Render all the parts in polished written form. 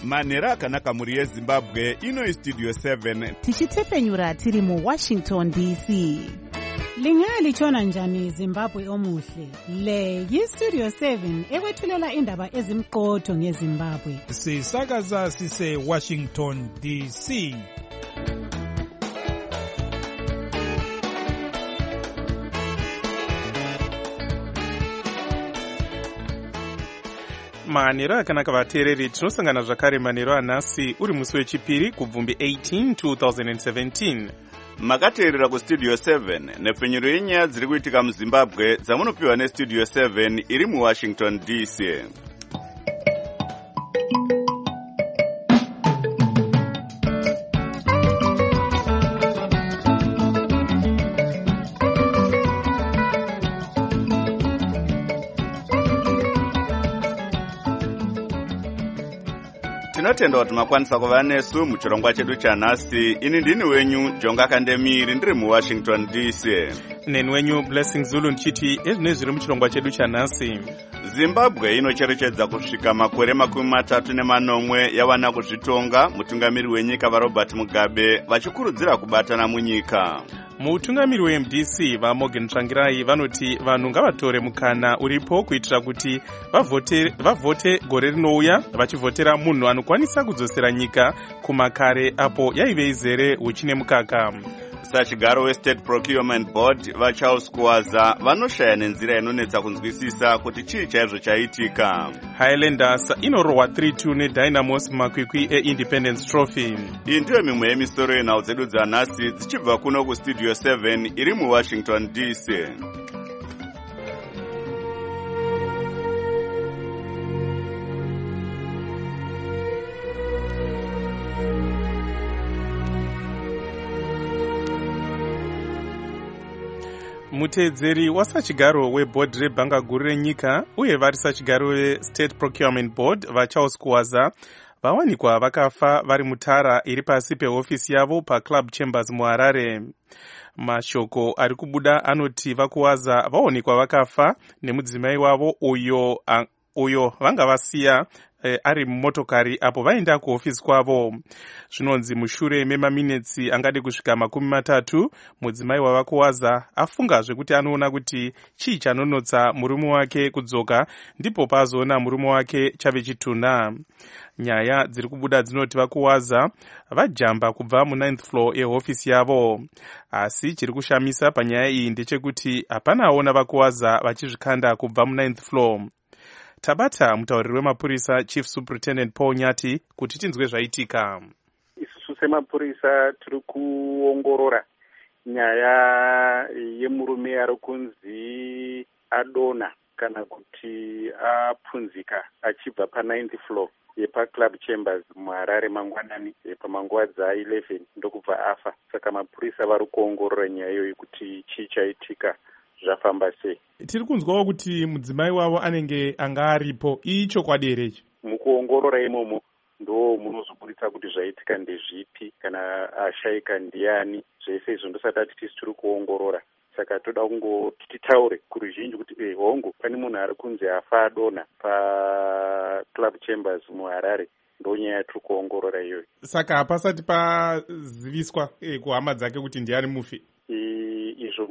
manhero akanaka mhuri yezimbabwe. Ino Studio 7 tichitefenyura tiri muWashington DC. Lingalitshona njani Zimbabwe omuhle? Le yiStudio 7 ekwethulela indaba ezimqotho ngeZimbabwe. Sisakaza sise Washington DC. manhero akanaka vateereri, tinosangana zvakare manhero anhasi uri musi wechipiri kubvumbi 18 2017. makateerera kuStudio 7 nepfenyuro yenyaya dziri kuitika muZimbabwe dzamunopiwa neStudio 7 iri muWashington DC. Tinotenda kuti makwanisa kuva nesu muchirongwa chedu chanhasi. Ini ndini wenyu Jonga Kandemiri ndiri muWashington DC. Neni wenyu Blessing Zulu ndichiti ezvine zviri muchirongwa chedu chanhasi. Zimbabwe inocherechedza kusvika makore 34 yawana kuzvitonga. Mutungamiri wenyika vaRobert Mugabe vachikurudzira kubatana munyika. Mutungamiri weMDC vaMorgan Tsvangirai vanoti vanhu ngavatore mukana uripo kuitira kuti vavhote gore rinouya vachivhotera munhu anokwanisa kudzosera nyika kumakare apo yaive izere huchine mukaka. Sachigaro weState Procurement Board vaCharles Kuwaza vanoshaya nenzira inonetsa kunzwisisa kuti chii chaizvo chaitika. Highlanders inorohwa 3-2 neDynamos mumakwikwi eIndependence Trophy. Iyi ndiyo mimwe yemisoro yenhau dzedu dzanhasi dzichibva kuno kuStudio 7 iri muWashington DC. Muteedzeri wasachigaro webhodhi rebhanga guru renyika uye vari sachigaro weState Procurement Board vaCharles Kuwaza vawanikwa vakafa vari mutara iri pasi pehofisi yavo paClub Chambers muHarare. Mashoko ari kubuda anoti vaKuwaza vawanikwa vakafa nemudzimai wavo uyo vanga vasiya ari mumotokari apo vaenda kuhofisi kwavo. Zvinonzi mushure memaminitsi angade kusvika 30 mudzimai wavaKuwaza afunga zvekuti anoona kuti chii chanonotsa murume wake kudzoka, ndipo pazoona murume wake chave chitunha. Nyaya dziri kubuda dzinoti vaKuwaza vajamba kubva mu9th floor ehofisi yavo. Asi chiri kushamisa panyaya iyi ndechekuti hapana aona vaKuwaza vachizvikanda kubva mu9th floor. Tabata mutauriri wemapurisa Chief Superintendent Paul Nyati kuti tinzwe zvaitika. Isusu semapurisa tiri kuongorora nyaya yemurume ari kunzi adona kana kuti apunzika achibva pa9th floor yepaClub Chambers muHarare mangwanani pamanguva dza11 ndokubva afa. Saka mapurisa vari kuongorora nyaya iyoyi kuti chii chaitika, zvafamba sei. Tiri kunzwawo kuti mudzimai wavo anenge anga aripo. Ichokwadi here ichi? Mukuongorora imomo ndo munozoburitsa kuti zvaitika ndezvipi kana ashayika ndiani. Zvese izvo ndosati tisi tiri kuongorora. Saka toda kungoti titaure kuruzhinji kuti hongu pane munhu ari kunzi afa adona paClub Chambers muHarare. Ndonyaya yatiri kuongorora iyoyo. Saka hapasati paziviswa kuhama dzake kuti ndiani mufi? Izvo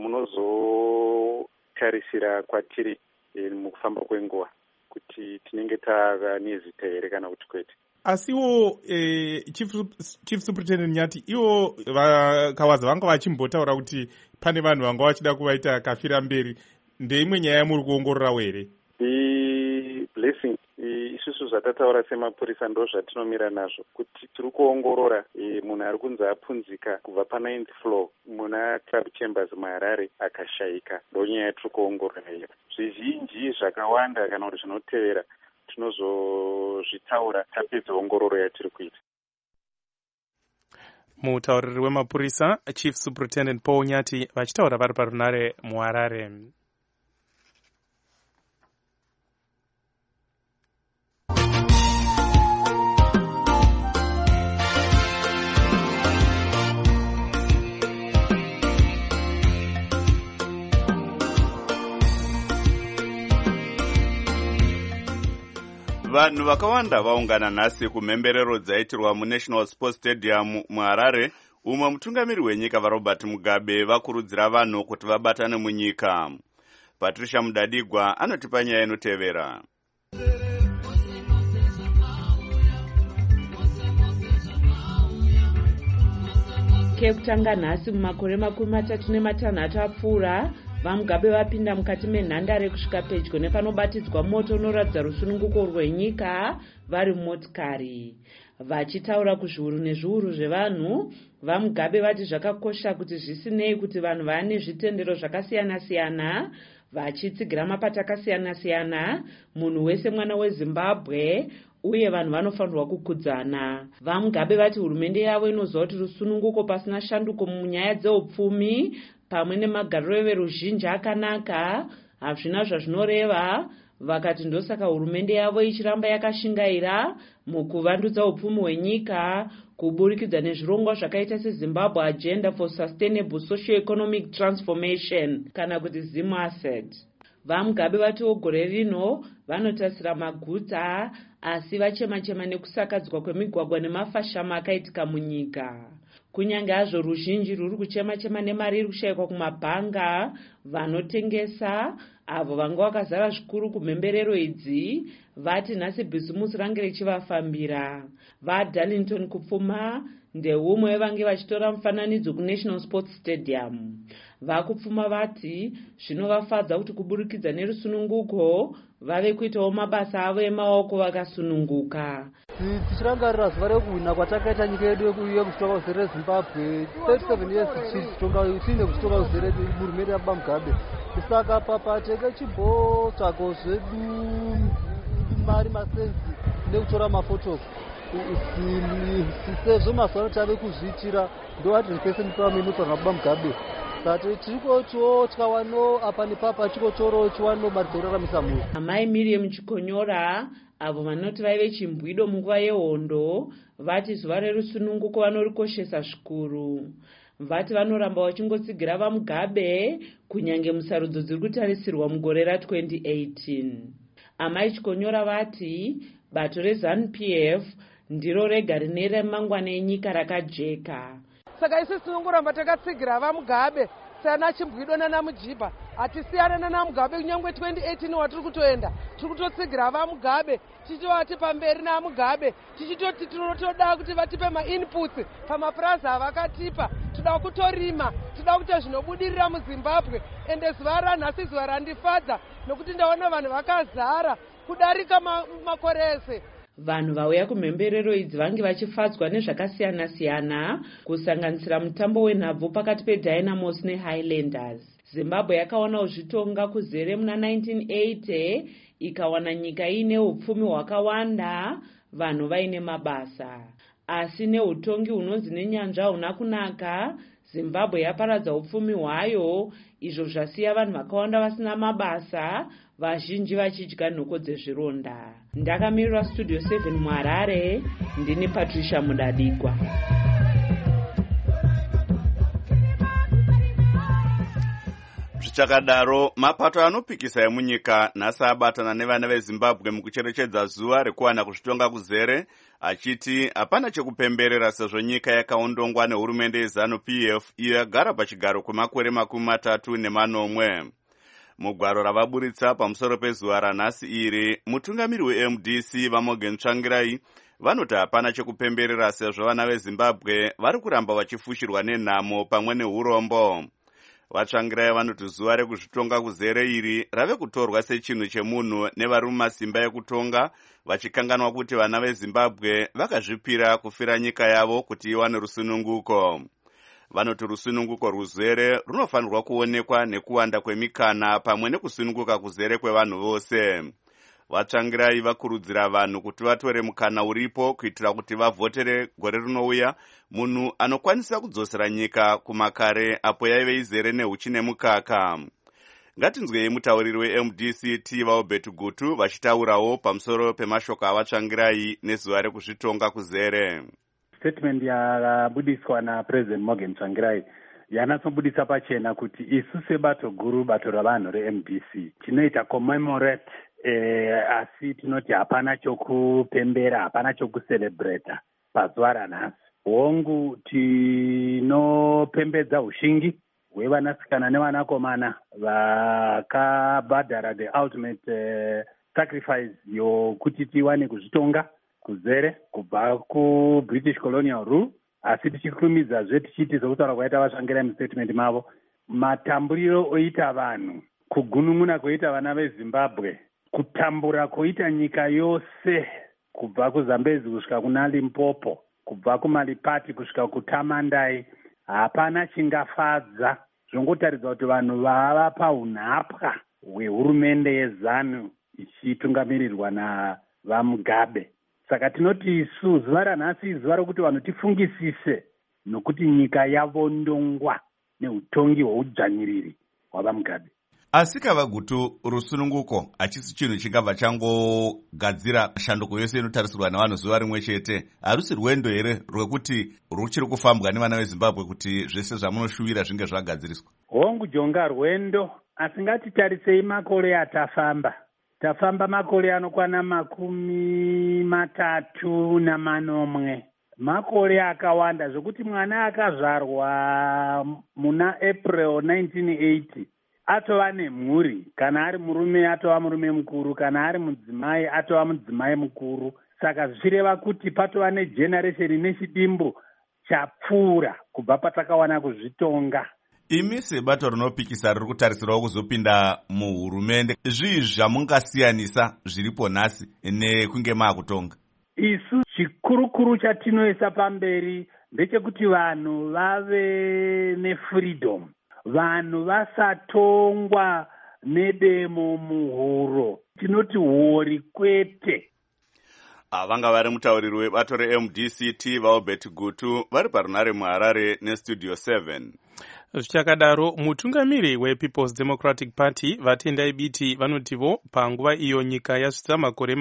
munozotarisira kwatiri mukufamba kwenguva kuti tinenge tava nezita here kana kuti kwete. Asiwo Chief Superintendent Nyati, iwo vaKuwaza vanga vachimbotaura kuti pane vanhu vanga vachida kuvaita kafira mberi. Ndeimwe nyaya yamuri kuongororawo here? Blessing, isusu zvatataura semapurisa ndo zvatinomira nazvo kuti tiri kuongorora munhu ari kunzi apunzika kubva pa9th floor muna Club Chambers muHarare akashayika. Ndonyaya yatiri kuongorora iyo. Zvizhinji zvakawanda kana kuti zvinotevera tinozozvitaura tapedza ongororo yatiri kuita. Mutauriri wemapurisa Chief Superintendent Paul Nyati vachitaura vari parunare muHarare. Vanhu vakawanda vaungana nhasi kumhemberero dzaitirwa muNational Sports Stadium muHarare, umwe mutungamiri wenyika vaRobert Mugabe vakurudzira vanhu kuti vabatane munyika. Patricia Mudadigwa anotipa nyaya inotevera. Kekutanga nhasi mumakore 36 apfuura, vaMugabe vapinda mukati menhandare kusvika pedyo nepanobatidzwa moto unoratidza rusununguko rwenyika vari mumotikari. Vachitaura kuzviuru nezviuru zvevanhu, vaMugabe vati zvakakosha kuti zvisinei kuti vanhu vane zvitendero zvakasiyana-siyana, vachitsigira mapata akasiyana-siyana, munhu wese mwana weZimbabwe uye vanhu vanofanirwa kukudzana. VaMugabe vati hurumende yavo inoziva kuti rusununguko pasina shanduko munyaya dzeupfumi pamwe nemagariro everuzhinji akanaka hazvina zvazvinoreva. Vakati ndosaka hurumende yavo ichiramba yakashingaira mukuvandudza upfumi hwenyika kuburikidza nezvirongwa zvakaita seZimbabwe Agenda for Sustainable Socio-Economic Transformation kana kuti ZIMASET. VaMugabe vatiwo gore rino vanotasira maguta asi vachema-chema nekusakadzwa kwemigwagwa nemafashama akaitika munyika. Kunyange hazvo ruzhinji ruri kuchema-chema nemari iri kushayikwa kumabhanga, vanotengesa avo vanga vakazara zvikuru kumhemberero idzi vati nhasi bhizimusi range richivafambira. VaDarlington kupfuma ndeumwe wevange vachitora mufananidzo kuNational Sports Stadium. Vakupfuma vati zvinovafadza kuti kuburikidza nerusununguko vave kuitawo mabasa avo emaoko vakasununguka. Tichirangarira zuva rekuhwina kwatakaita nyika yedu yekuchitonga uzere Zimbabwe 37 years tiine kuchitonga uzere hurumende yaBaMugabe. Saka papateke chimbotsvaga zvedu mari masensi nekutora mafotos. Sezvo mazuva ano tave kuzviitira ndo adrenkese mupaminutsa naBaMugabe. Sati tiriko tikawano apa nepapa chikotoro chiwano mari dzekuraramisa mhuri. Amai Miriam Chikonyora avo vanoti vaive chimbwido munguva yehondo vati zuva rerusununguko vanorikoshesa zvikuru. Vati vanoramba vachingotsigira vaMugabe kunyange musarudzo dziri kutarisirwa mugore ra2018. Amai Chikonyora vati bato reZANU-PF ndiro rega rine remangwana enyika rakajeka. Saka isi tinongoramba takatsigira vaMugabe sana chimbwido nanaMujibha. Hatisiyana nanaMugabe kunyangwe 2018 watiri kutoenda. Tiri kutotsigira vaMugabe tichitovati pamberi naMugabe tichitoti tinotoda kuti vatipe mainputs pamapurazi avakatipa. Toda kutorima, toda kuita zvinobudirira muZimbabwe. Ende zuva ranhasi zuva randifadza nokuti ndaona vanhu vakazara kudarika makore ese. Vanhu vauya kumhemberero idzi vange vachifadzwa nezvakasiyana-siyana kusanganisira mutambo wenhabvu pakati peDynamos neHighlanders. Zimbabwe yakawana zvitonga kuzere muna 1980 ikawana nyika ine upfumi hwakawanda, vanhu vaine mabasa. Asi neutongi hunonzi nenyanzva huna kunaka, Zimbabwe yaparadza upfumi hwayo, izvo zvasiya vanhu vakawanda vasina mabasa, vazhinji vachidya nhoko dzezvironda. Ndakamirira Studio 7 muHarare, ndini Patricia Mudadigwa. Zvichakadaro, mapato anopikisa emunyika nhasi abatana nevana veZimbabwe mukucherechedza zuva rekuwana kuzvitonga kuzere, achiti hapana chekupemberera sezvo nyika yakaondongwa nehurumende yeZANU-PF iyo yagara pachigaro kwemakore 34. Mugwaro ravaburitsa pamusoro pezuva ranhasi iri, mutungamiri weMDC vaMorgan Tsvangirai vanoti hapana chekupemberera sezvo vana veZimbabwe vari kuramba vachifushirwa nenhamo pamwe neurombo. Vatsvangirai vanoti zuva rekuzvitonga kuzere iri rave kutorwa sechinhu chemunhu nevari mumasimba ekutonga, vachikanganwa kuti vana veZimbabwe vakazvipira kufira nyika yavo kuti iwane rusununguko. Vanoti rusununguko ruzere runofanirwa kuonekwa nekuwanda kwemikana pamwe nekusununguka kuzere kwevanhu vose. Vatsvangirai vakurudzira vanhu kuti vatore mukana uripo kuitira kuti vavhotere gore rinouya munhu anokwanisa kudzosera nyika kumakare apo yaive izere nehuchi nemukaka. Ngatinzwei mutauriri weMDC Tivao Gutu vachitaurawo pamusoro pemashoko avatsvangirai nezuva rekuzvitonga kuzere. Statement yakabudiswa naPresident Morgan Tsvangirai yanatsobudisa pachena kuti isu sebato guru, bato ravanhu reMDC, tinoita commemorate asi tinoti hapana chokupembera, hapana chokucelebrata pazuva ranhasi. Hongu tinopembedza ushingi hwevanasikana nevanakomana vakabhadhara the ultimate sacrifice yokuti tiwane kuzvitonga kuzere kubva kubritish colonial rule, asi tichikumidzazve tichiti sokutaura kwaita vasvangira mustatement mavo, matamburiro oita vanhu, kugunun'una kwoita vana vezimbabwe, kutambura kwoita nyika yose kubva kuzambezi kusvika kuna Limpopo, kubva kuMalipati kusvika kuTamandai, hapana chingafadza. Zvongotaridza kuti vanhu vava paunhapwa hwehurumende yeZANU ichitungamirirwa navaMugabe. Saka tinoti isu zuva ranhasi zuva rokuti vanhu tifungisise nokuti nyika yavondongwa neutongi hweudzvanyiriri hwavaMugabe. Asi Kavagutu, rusununguko hachisi chinhu chingabva changogadzira shanduko yose inotarisirwa navanhu zuva rimwe chete. Harusi rwendo here rwekuti ruchiri kufambwa nevana veZimbabwe kuti zvese zvamunoshuvira zvinge zvagadziriswa? Hongu jonga rwendo, asi ngatitarisei makore atafamba. Tafamba makore anokwana 30 makore akawanda, zvokuti mwana akazvarwa muna April 1980 atova nemhuri, kana ari murume atova murume mukuru, kana ari mudzimai atova mudzimai mukuru. Saka zvichireva kuti patova negeneration nechidimbu chapfuura kubva patakawana kuzvitonga. Imi sebato rinopikisa riri kutarisirawo kuzopinda muhurumende, zvii zvamungasiyanisa zviripo nhasi nekunge maakutonga? Isu chikurukuru chatinoisa pamberi ndechekuti vanhu vave nefreedom, vanhu vasatongwa nedemo muhuro, tinoti hori kwete. Vanga vari mutauriri webato reMDCT vaObert Gutu vari parunare muHarare nestudio 7. Zvichakadaro, mutungamiri wePeople's Democratic Party vatendai biti vanotivo panguva iyo nyika yasvitsa makore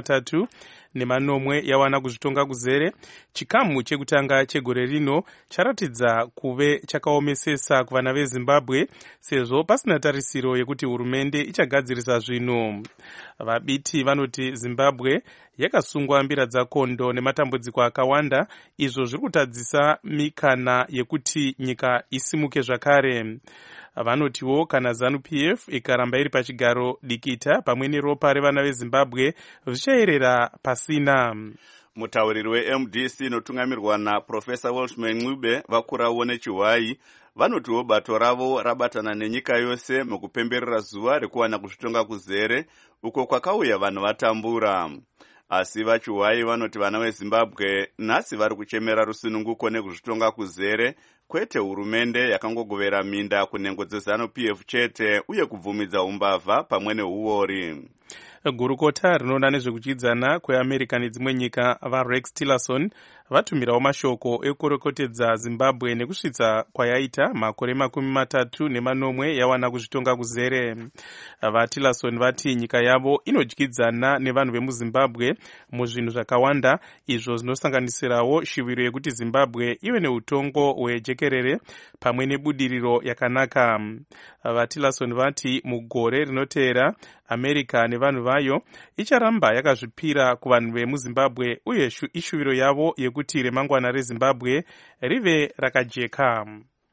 30 yawana kuzvitonga kuzere, chikamu chekutanga chegore rino charatidza kuve chakaomesesa kuvana veZimbabwe sezvo pasina tarisiro yekuti hurumende ichagadzirisa zvinhu. Vabiti vanoti Zimbabwe yakasungwa mbira dzakondo nematambudziko akawanda, izvo zviri kutadzisa mikana yekuti nyika isimuke zvakare. Vanotiwo kana ZANU-PF ikaramba iri pachigaro dikita pamwe neropa revana veZimbabwe zvichaerera pasina. Mutauriri weMDC inotungamirwa naProfesa Welshman Ncube vakurawo nechiHwai vanotiwo bato ravo rabatana nenyika yose mukupemberera zuva rekuwana kuzvitonga kuzere uko kwakauya vanhu vatambura. Asi vachiHwai vanoti vana veZimbabwe nhasi vari kuchemera rusununguko nekuzvitonga kuzere, kwete hurumende yakangogovera minda kunhengo dzeZANU-PF chete uye kubvumidza umbavha pamwe neuori. Gurukota rinoona nezvekuchidzana kweAmerica nedzimwe nyika vaRex Tillerson vatumirawo mashoko ekurekotedza Zimbabwe nekusvitsa kwayaita makore 30 yawana kuzvitonga kuzere. VaTillerson vati nyika yavo inodyidzana nevanhu vemuZimbabwe muzvinhu zvakawanda, izvo zvinosanganisirawo shiviro yekuti Zimbabwe ive neutongo hwejekerere pamwe nebudiriro yakanaka. VaTillerson vati mugore rinoteera America nevanhu vayo icharamba yakazvipira kuvanhu vemuZimbabwe uye ishuviro yavo yekuti remangwana reZimbabwe rive rakajeka.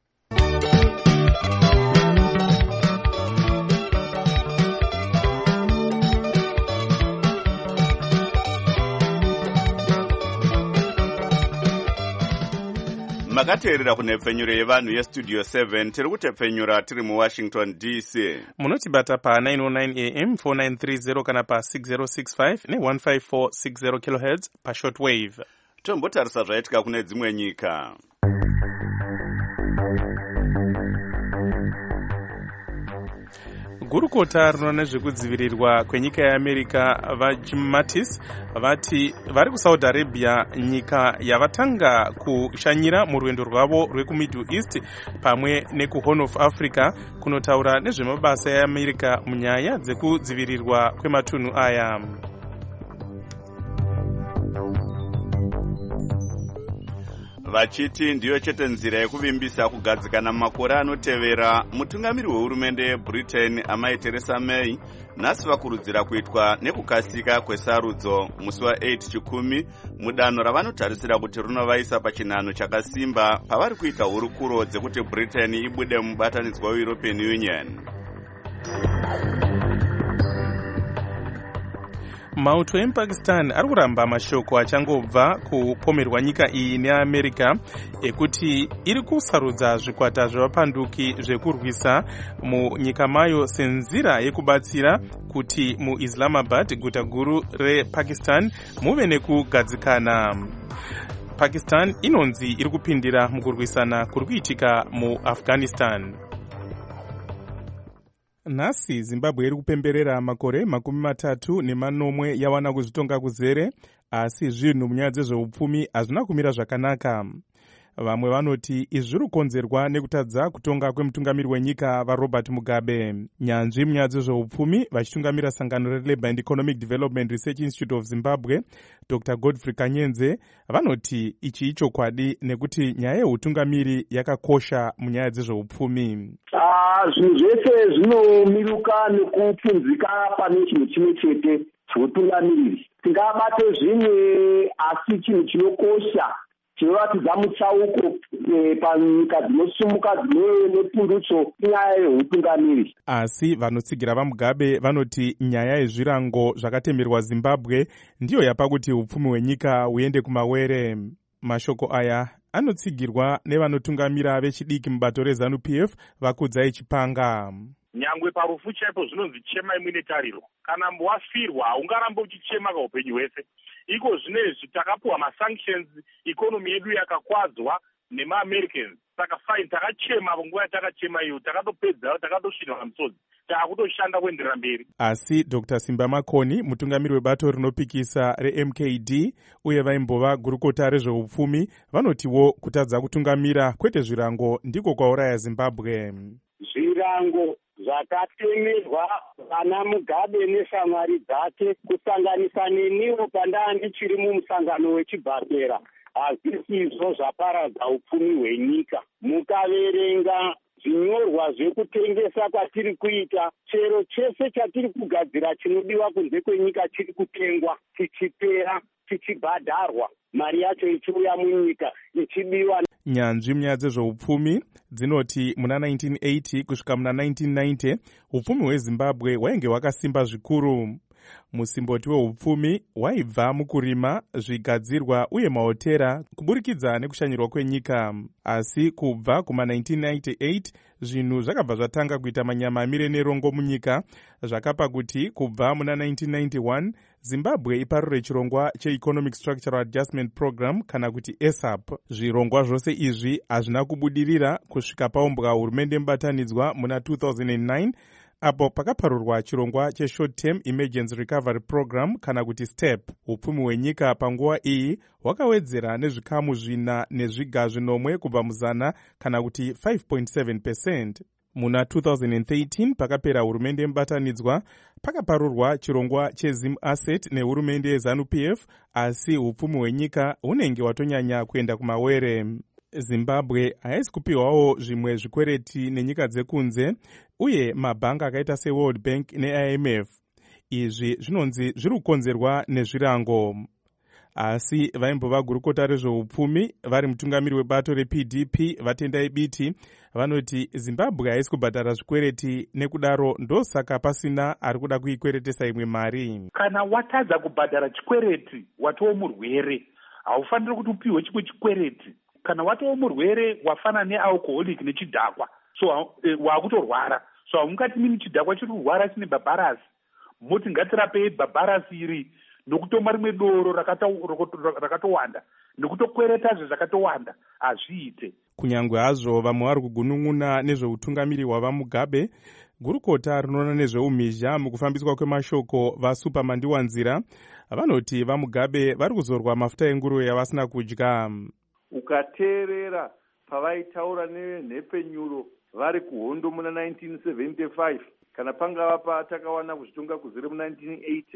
Makateerera kunhepfenyuro yevanhu yestudio 7 tiri kutepfenyura tiri muWashington DC. Munotibata pa909 AM 4930 kana pa6065 ne15460 kHz pashortwave. Tombotarisa zvaitika kune dzimwe nyika. Gurukota rinoona nezvekudzivirirwa kwenyika yeAmerica vaJim Mattis vati vari kuSaudi Arabia, nyika yavatanga kushanyira murwendo rwavo rwekuMiddle East pamwe nekuHorn of Africa kunotaura nezvemabasa eAmerica munyaya dzekudzivirirwa kwematunhu aya. vachiti ndiyo chete nzira yekuvimbisa kugadzikana mumakore anotevera. mutungamiri wehurumende yebritain amai Theresa May nhasi vakurudzira kuitwa nekukasika kwesarudzo musi wa8 chikumi mudanho ravanotarisira kuti rinovaisa pachinhano chakasimba pavari kuita hurukuro dzekuti britain ibude mubatanidzwa weEuropean Union. mauto emuPakistan ari kuramba mashoko achangobva kupomerwa nyika iyi neAmerica ekuti iri kusarudza zvikwata zvevapanduki zvekurwisa munyika mayo senzira yekubatsira kuti muIslamabad, guta guru rePakistan, muve nekugadzikana. Pakistan inonzi iri kupindira mukurwisana kuri kuitika muAfghanistan. Nhasi Zimbabwe iri kupemberera makore 34 yawana kuzvitonga kuzere, asi zvinhu munyaya dzezveupfumi hazvina kumira zvakanaka. Vamwe vanoti izvi zviri kukonzerwa nekutadza kutonga kwemutungamiri wenyika vaRobert Mugabe. Nyanzvi munyaya dzezveupfumi vachitungamira sangano reLabour and Economic Development Research Institute of Zimbabwe, Dr. Godfrey Kanyenze, vanoti ichi ichokwadi nekuti nyaya yeutungamiri yakakosha munyaya dzezveupfumi. Zvinhu zvese zvinomiruka nekupfunzika pane chinhu chimwe chete cheutungamiriri. Tingabate zvimwe asi chinhu chinokosha chinoratidza mutsauko panyika dzinosumuka dzine nepundutso inyaya yeutungamiri. Asi vanotsigira vaMugabe vanoti nyaya yezvirango zvakatemerwa Zimbabwe ndiyo yapa kuti upfumi hwenyika huende kumawere. Mashoko aya anotsigirwa nevanotungamira vechidiki mubato reZANU-PF Vakudzai Chipanga. Nyangwe parufu chaipo zvinonzi chema imwe netariro. Kana wafirwa haungarambe uchichema kaupenyu hwese. Iko zvinezvi takapuwa masanctions, ikonomi yedu yakakwadzwa nemaAmericans. Saka fine, takachema nguva yatakachema iyo, takatopedza, takatosvinwa pamusodzi, takutoshanda kuenderera mberi. Asi Dr. Simba Makoni, mutungamiri webato rinopikisa reMKD uye vaimbova gurukota rezveupfumi, vanotiwo kutadza kutungamira kwete zvirango ndiko kwauraya Zimbabwe. Zvirango zvakatemerwa vana Mugabe neshamwari dzake kusanganisa neniwo pandanga ndichiri mumusangano wechibhakera, hazvisizvo zvaparadza upfumi hwenyika. Mukaverenga zvinyorwa zvekutengesa kwatiri kuita, chero chese chatiri kugadzira chinodiwa kunze kwenyika chiri kutengwa, chichipera, chichibhadharwa, mari yacho ichiuya munyika ichibiwa. Nyanzvi munyaya dzezveupfumi dzinoti muna 1980 kusvika muna 1990 upfumi hweZimbabwe hwainge hwakasimba zvikuru. Musimboti weupfumi waibva mukurima, zvigadzirwa uye mahotera kuburikidza nekushanyirwa kwenyika. Asi kubva kuma 1998 zvinhu zvakabva zvatanga kuita manyama amire nerongo munyika, zvakapa kuti kubva muna 1991 Zimbabwe iparure chirongwa cheEconomic Structural Adjustment Program kana kuti ESAP. Zvirongwa zvose izvi hazvina kubudirira kusvika paumbwa hurumende mubatanidzwa muna 2009 apo pakaparurwa chirongwa cheShort Term Emergency Recovery Program kana kuti STEP. Upfumi hwenyika panguva iyi hwakawedzera nezvikamu 4.9 kubva muzana kana kuti 5.7%. Muna 2013 pakapera hurumende mubatanidzwa pakaparurwa chirongwa cheZim Asset nehurumende yeZANU-PF, asi upfumi hwenyika hunenge hwatonyanya kuenda kumawere. Zimbabwe haisi kupiwawo zvimwe zvikwereti nenyika dzekunze uye mabhanga akaita seWorld Bank neIMF. Izvi zvinonzi zviri kukonzerwa nezvirango. Asi vaimbova gurukota rezveupfumi vari mutungamiri webato rePDP Vatendai Biti vanoti Zimbabwe haisi kubhadhara zvikwereti, nekudaro ndosaka pasina ari kuda kuikweretesa imwe mari. Kana watadza kubhadhara chikwereti watowo murwere, haufaniri kuti upiwe chimwe chikwereti. Kana watowo murwere wafana nealcoholic nechidhakwa, so wakutorwara, so haungati mini chidhakwa chiri kurwara chine bhabharasi, moti ngatirapei bhabharasi iri nokutomwa rimwe doro rakatowanda nekutokweretazve zvakatowanda, hazviite. Kunyangwe hazvo vamwe vari kugunun'una nezveutungamiri hwavaMugabe, gurukota rinoona nezveumhizha mukufambiswa kwemashoko vaSupamandiwanzira vanoti vaMugabe vari kuzorwa mafuta enguruve yavasina kudya. Ukateerera pavaitaura nenhepenyuro vari kuhondo muna 1975 kana pangava patakawana kuzvitonga kuzere mu 1980,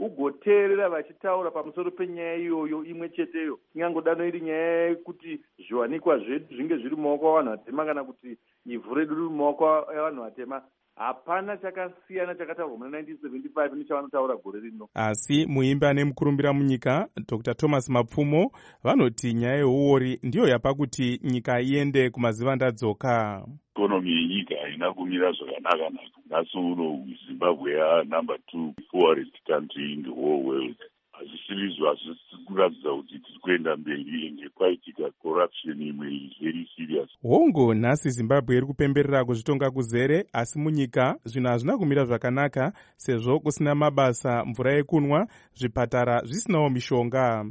ugoteerera vachitaura pamusoro penyaya iyoyo imwe cheteyo, ingangodano iri nyaya yekuti zviwanikwa zvedu zvinge zviri mumaoko avanhu vatema kana kuti ivhu redu riri mumaoko avanhu vatema. Hapana chakasiyana chakataurwa muna 1975 nechavanotaura gore rino. Asi muimbi ane mukurumbira munyika Dr. Thomas Mapfumo vanoti nyaya yeuori ndiyo yapa kuti nyika iende kumazivandadzoka. Ikonomi yenyika haina kumira zvakanaka. Nhasi uno Zimbabwe yanumber 2 poorest country in the whole world. Hazvisizvo hazvisi kuratidza kuti tiri kuenda mberi ende kwaitika corruption imwe very serious. Hongo nhasi Zimbabwe iri kupemberera kuzvitonga kuzere, asi munyika zvinhu hazvina kumira zvakanaka sezvo kusina mabasa, mvura yekunwa, zvipatara zvisinawo mishonga.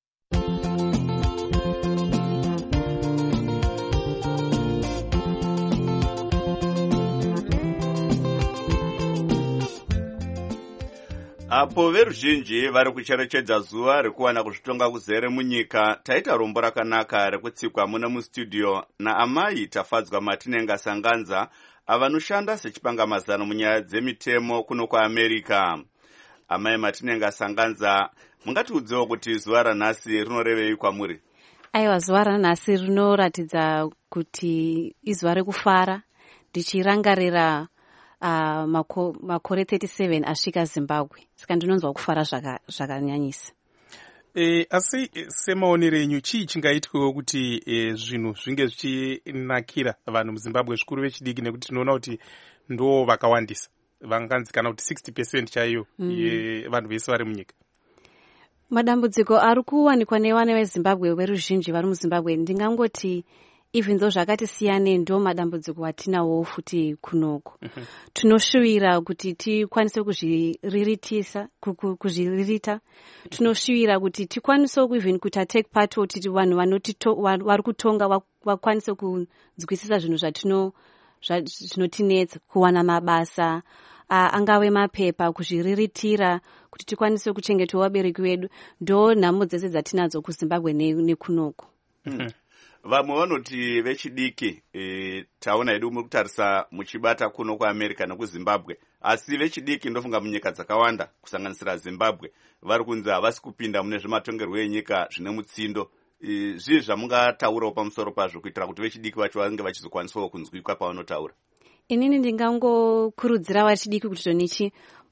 Apo veruzhinji vari kucherechedza zuva rekuwana kuzvitonga kuzere munyika, taita rombo rakanaka rekutsikwa muna mustudio naamai Tafadzwa Matinenga Sanganza avanoshanda sechipangamazano munyaya dzemitemo kuno kuAmerica. Amai Matinenga Sanganza, mungatiudzewo kuti zuva ranhasi rinorevei kwamuri? Aiwa, zuva ranhasi rinoratidza kuti izuva rekufara, ndichirangarira makore 37 asvika Zimbabwe. Saka ndinonzwa kufara zvakanyanyisa. Asi semaonero enyu chii chingaitwewo kuti zvinhu zvinge zvichinakira vanhu muZimbabwe, zvikuru vechidiki, nekuti tinoona kuti ndo vakawandisa, vanganzi kana kuti 60% chaiyo vanhu vese vari munyika? Madambudziko ari kuwanikwa nevana veZimbabwe, veruzhinji vari muZimbabwe, ndingangoti even though zvakati siyane ndo madambudziko atinawo futi kunoko. Tunoshuvira kuti tikwanise kuzviririta, tunoshuvira kuti tikwanise even kuti take part kuti vanhu vari kutonga vakwanise kunzwisisa zvinhu zvinotinetsa, kuwana mabasa, angave mapepa, kuzviriritira kuti tikwanise kuchengeta vabereki vedu. Ndo nhamo dzese dzatinadzo kuZimbabwe nekunoko. Vamwe vanoti vechidiki taona hedu muri kutarisa muchibata kuno kuAmerica nekuZimbabwe, asi vechidiki ndofunga munyika dzakawanda kusanganisira Zimbabwe vari kunzi havasi kupinda mune zvematongerwo enyika zvine mutsindo. Zvii zvamungataurawo pamusoro pazvo kuitira kuti vechidiki vacho vange vachizokwanisawo kunzwikwa pavanotaura? Inini ndingangokurudzira vachidiki kuti tonichi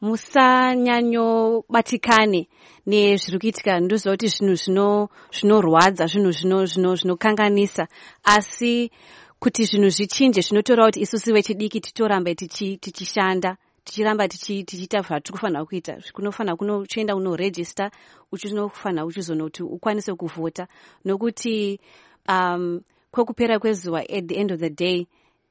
musanyanyobatikane nezviri kuitika. Ndoziva kuti zvinhu zvinorwadza, zvinhu zvinokanganisa, asi kuti zvinhu zvichinje zvinotora kuti isusu vechidiki titoramba tichishanda, tichiramba tichiita zvatiri kufanira kuita. Kunofanira kunochienda unoregister, uchinofanira uchizoona kuti ukwanise kuvhota, nokuti kwekupera kwezuva at the end of the day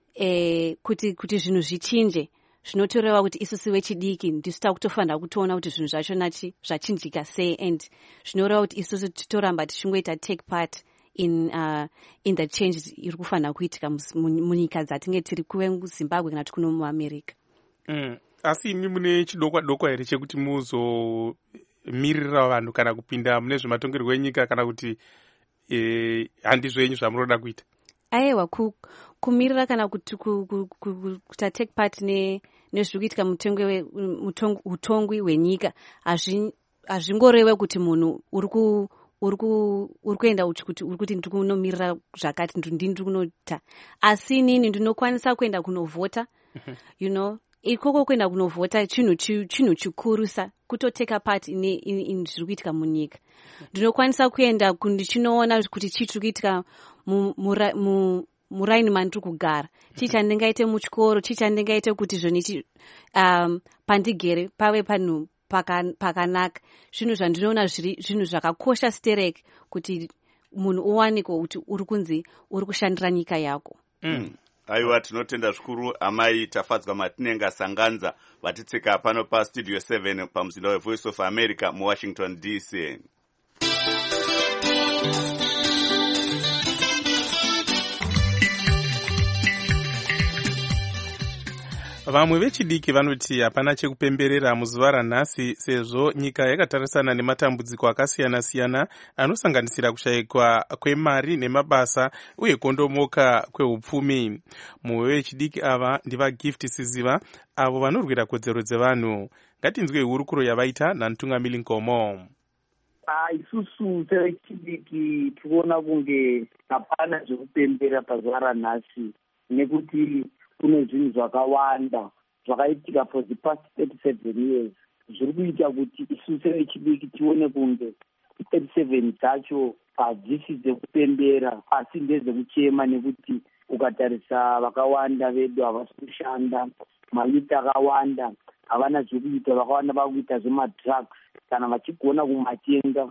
kuti zvinhu zvichinje zvinotoreva kuti isusu vechidiki ndisu takutofanira kutoona kuti zvinhu zvacho zvachinjika sei, and zvinoreva kuti isusu titoramba tichingoita take part in the change iri kufanira kuitika munyika dzatinge tiri kuve muZimbabwe kana kuti kuno muAmerica. Asi imi mune chidokwa here chekuti muzomirira vanhu kana kupinda mune zvematongerwo enyika, kana kuti handizvo henyu zvamunoda kuita? Aiwa, kumirira kana kuti kuta take part nezviri kuitika utongwi hwenyika hazvingoreve kuti munhu uri kuenda kuti ndiri kunomirira zvakati ndiri kunoita, asi inini ndinokwanisa kuenda kunovhota. Ikoko kuenda kunovhota chinhu chikurusa, kutoteka part in zviri kuitika munyika. Ndinokwanisa kuenda ndichinoona kuti chii chiri kuitika muraini mandiri kugara, chii chandingaite muchikoro, chii chandingaite kuti zvonichi pandigere pave panhu pakanaka. Zvinhu zvandinoona zviri zvinhu zvakakosha stereki kuti munhu uwaniko kuti uri kunzi uri kushandira nyika yako. Aiwa, tinotenda zvikuru amai Tafadzwa Matinenga Sanganza vatitsika pano pastudio 7 pamuzinda weVoice of America muWashington DC. Vamwe vechidiki vanoti hapana chekupemberera muzuva ranhasi sezvo nyika yakatarisana nematambudziko akasiyana-siyana anosanganisira kushayikwa kwemari nemabasa uye kondomoka kweupfumi. Mumwe vechidiki ava ndivaGift Siziva avo vanorwira kodzero dzevanhu. Ngatinzwe hurukuro yavaita namutungamiri Nkomo. Isusu sevechidiki tikuona kunge hapana zvekupembera pazuva ranhasi nekuti kune zvinhu zvakawanda zvakaitika for the past 37 years zviri kuita kuti isusu sevechidiki tione kunge 37 dzacho hadzisi dzekupembera asi ndedzekuchema, nekuti ukatarisa vakawanda vedu havasi kushanda, mayuti akawanda havana zvekuita, vakawanda vakuita zvemadrugs kana vachigona kumatenga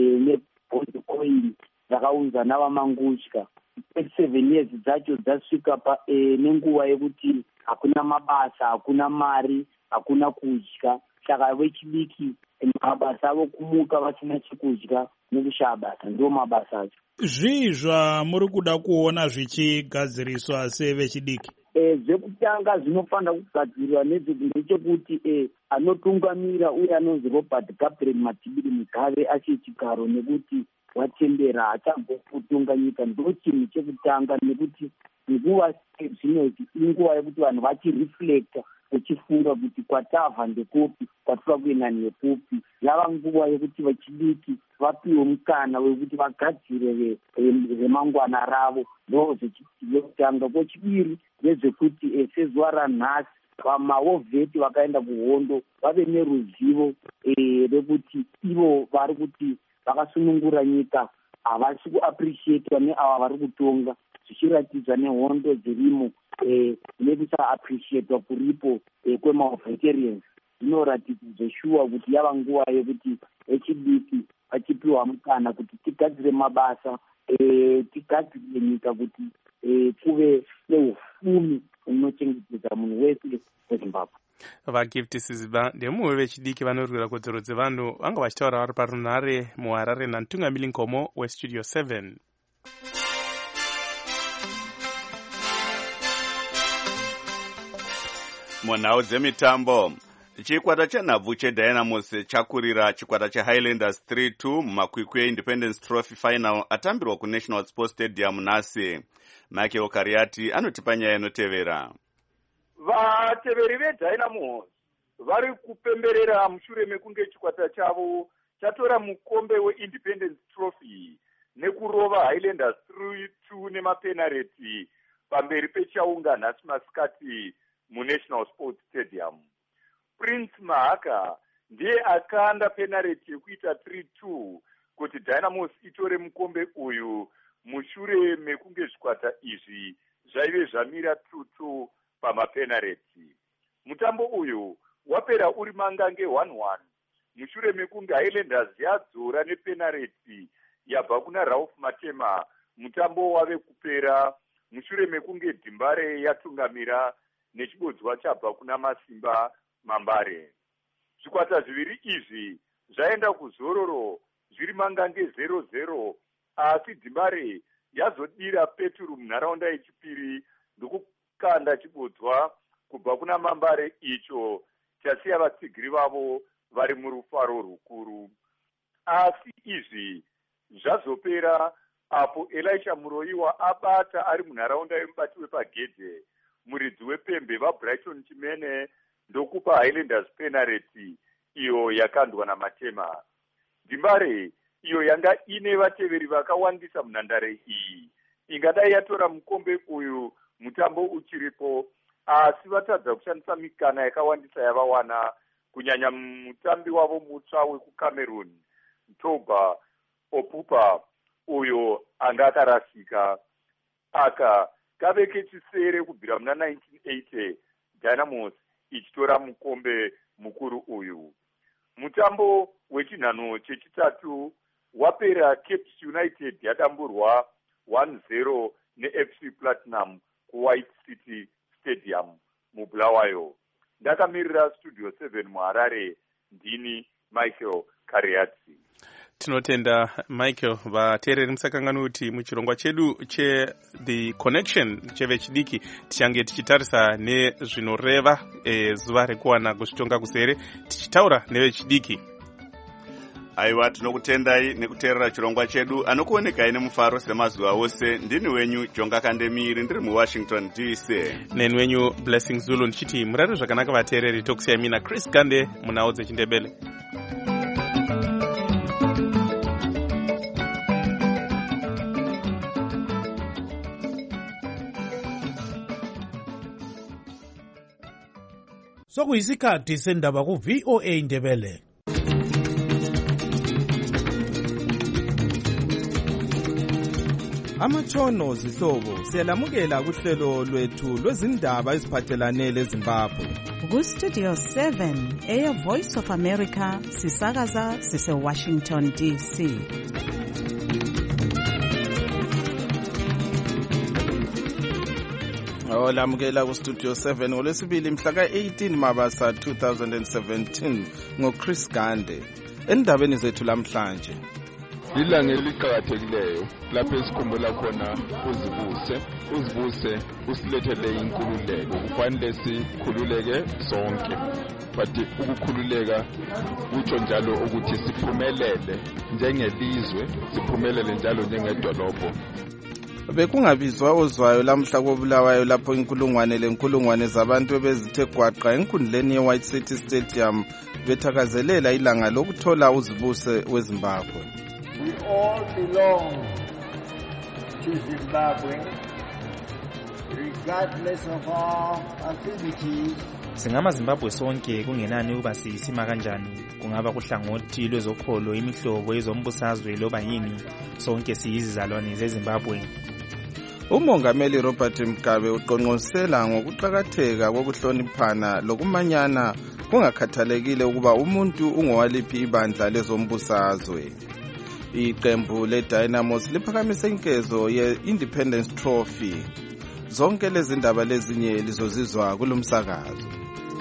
nebondcoin dzakaunzwa navamangutya. 37 years dzacho dzasvika nenguva yekuti hakuna mabasa, hakuna mari, hakuna kudya. Saka vechidiki mabasa avo kumuka vasina chekudya nekushaya basa, ndo mabasa acho. Zvii zvamuri kuda kuona zvichigadziriswa sevechidiki? Zvekutanga zvinofanira kugadzirwa nechekuti anotungamira uye anonzi Robert Gabriel Matibiri Mugabe achechigaro, nekuti watembera hachambokutonga nyika, ndo chinhu chekutanga, nekuti nguva zvinezvi inguva yekuti vanhu vachireflecta vachifunga kuti kwatabva ndekupi, kwatira kuenda nekupi. Yava nguva yekuti vechidiki vapiwe mukana wekuti vagadzire remangwana ravo, ndo zvekutanga. Kwechibiri ndezvekuti sezuva ranhasi vamawovheti vakaenda kuhondo vave neruzivo rekuti ivo vari kuti vakasunungura nyika havasi kuappreciatwa neava vari kutonga, zvichiratidzwa nehondo dzirimo nekusaappreciatwa kuripo kwemaveterans. Zvinoratidza shuwa kuti yava nguva yekuti vechidiki vachipiwa mukana kuti tigadzire mabasa, tigadzire nyika kuti kuve neufumi unochengetedza munhu wese weZimbabwe. VaGift Siziva ndemumwe vechidiki vanorwira kodzero dzevanhu vanga vachitaura vari parunhare muHarare namutungamiri Nkomo weStudio 7. Munhau dzemitambo, chikwata chenhabvu cheDynamos chakurira chikwata cheHighlanders 3-2 mumakwikwi eIndependence Trophy Final atambirwa kuNational Sports Stadium nhasi. Michael Kariati anotipa nyaya inotevera. Vateveri veDynamos vari kupemberera mushure mekunge chikwata chavo chatora mukombe weIndependence Trophy nekurova Highlanders 3-2 nemapenareti pamberi pechaunga nhasi masikati muNational Sports Stadium. Prince Mahaka ndiye akanda penareti yekuita 3-2 kuti Dynamos itore mukombe uyu mushure mekunge zvikwata izvi zvaive zvamira 2-2 pamapenareti. Mutambo uyu wapera uri mangange 1-1 mushure mekunge Highlanders yadzora nepenareti yabva kuna Ralph Matema. Mutambo wave kupera mushure mekunge Dhimbare yatungamira nechibodzwa chabva kuna Masimba Mambare. Zvikwata zviviri izvi zvaenda kuzororo zviri mangange 0-0, asi Dhimbare yazodira Peturu munharaunda yechipiri ndokukanda chibodzwa kubva kuna Mambare, icho chasiya vatsigiri vavo vari murufaro rukuru. Asi izvi zvazopera apo Elisha Muroiwa abata ari munharaunda yemubati wepagedhe muridzi wepembe vaBrighton Chimene ndokupa Highlanders penareti iyo yakandwa naMatema. Dhimbare iyo yanga ine vateveri vakawandisa munhandare iyi ingadai yatora mukombe uyu mutambo uchiripo, asi vatadza kushandisa mikana yakawandisa yavawana, kunyanya mutambi wavo mutsva wekuCameroon Toba Opupa uyo anga akarasika. Aka kave kechisere kubvira muna 1980 Dynamos ichitora mukombe mukuru uyu. Mutambo wechinhano chechitatu wapera Cape United yadamburwa 1-0 neFC Platinum kuWhite City Stadium muBulawayo. Ndakamirira Studio 7 muHarare, ndini Michael Kariati. Tinotenda Michael vateereri musakangani kuti muchirongwa chedu che-The Connection chevechidiki tichange tichitarisa nezvinoreva zuva rekuwana kuzvitonga kuzere tichitaura nevechidiki. Aiwa, tinokutendai nekuteerera chirongwa chedu. Anokuonekai nemufaro semazuva ose. Ndini wenyu Jonga Kandemiri, ndiri muWashington DC. Neni wenyu Blessing Zulu, ndichiti murare zvakanaka vateereri. Tokusiyai mina Chris Gande munhau dzechindebele. Sokuyisikhathi sendaba ku VOA Indebele. Amatshono zihlobo siyalamukela kuhlelo lwethu lwezindaba eziphathelane leZimbabwe. Ku Studio 7 eya Voice of America sisakaza sise Washington DC. Olamukela ku Studio 7 ngolwesibili mhla ka-18 Mabasa 2017 ngoChris Gande. Endabeni zethu lamhlanje. Ilanga eliqhakathekileyo lapho esikhumbula khona uzibuse usilethele inkululeko. Kufanele sikhululeke sonke. But ukukhululeka kutsho njalo ukuthi siphumelele njengelizwe, siphumelele njalo njengedolobho. Bekungabizwa ozwayo lamhla kobulawayo lapho inkulungwane zabantu ebezithe gwaqa enkundleni ye-White City Stadium bethakazelela ilanga lokuthola uzibuse weZimbabwe. We all belong to Zimbabwe, regardless of our activities. Singamazimbabwe sonke kungenani ukuba siyisima kanjani, kungaba kuhlangothi lwezokholo, imihlobo yezombusazwe loba yini, sonke siyizizalwane zeZimbabwe. Umongameli Robert Mugabe uqonqosela ngokuqhakatheka kokuhloniphana lokumanyana kungakhathalekile ukuba umuntu ungowaliphi ibandla lezombusazwe. Iqembu leDynamos liphakamise inkezo ye-Independence Trophy. Zonke lezi ndaba lezinye lizozizwa kulomsakazo.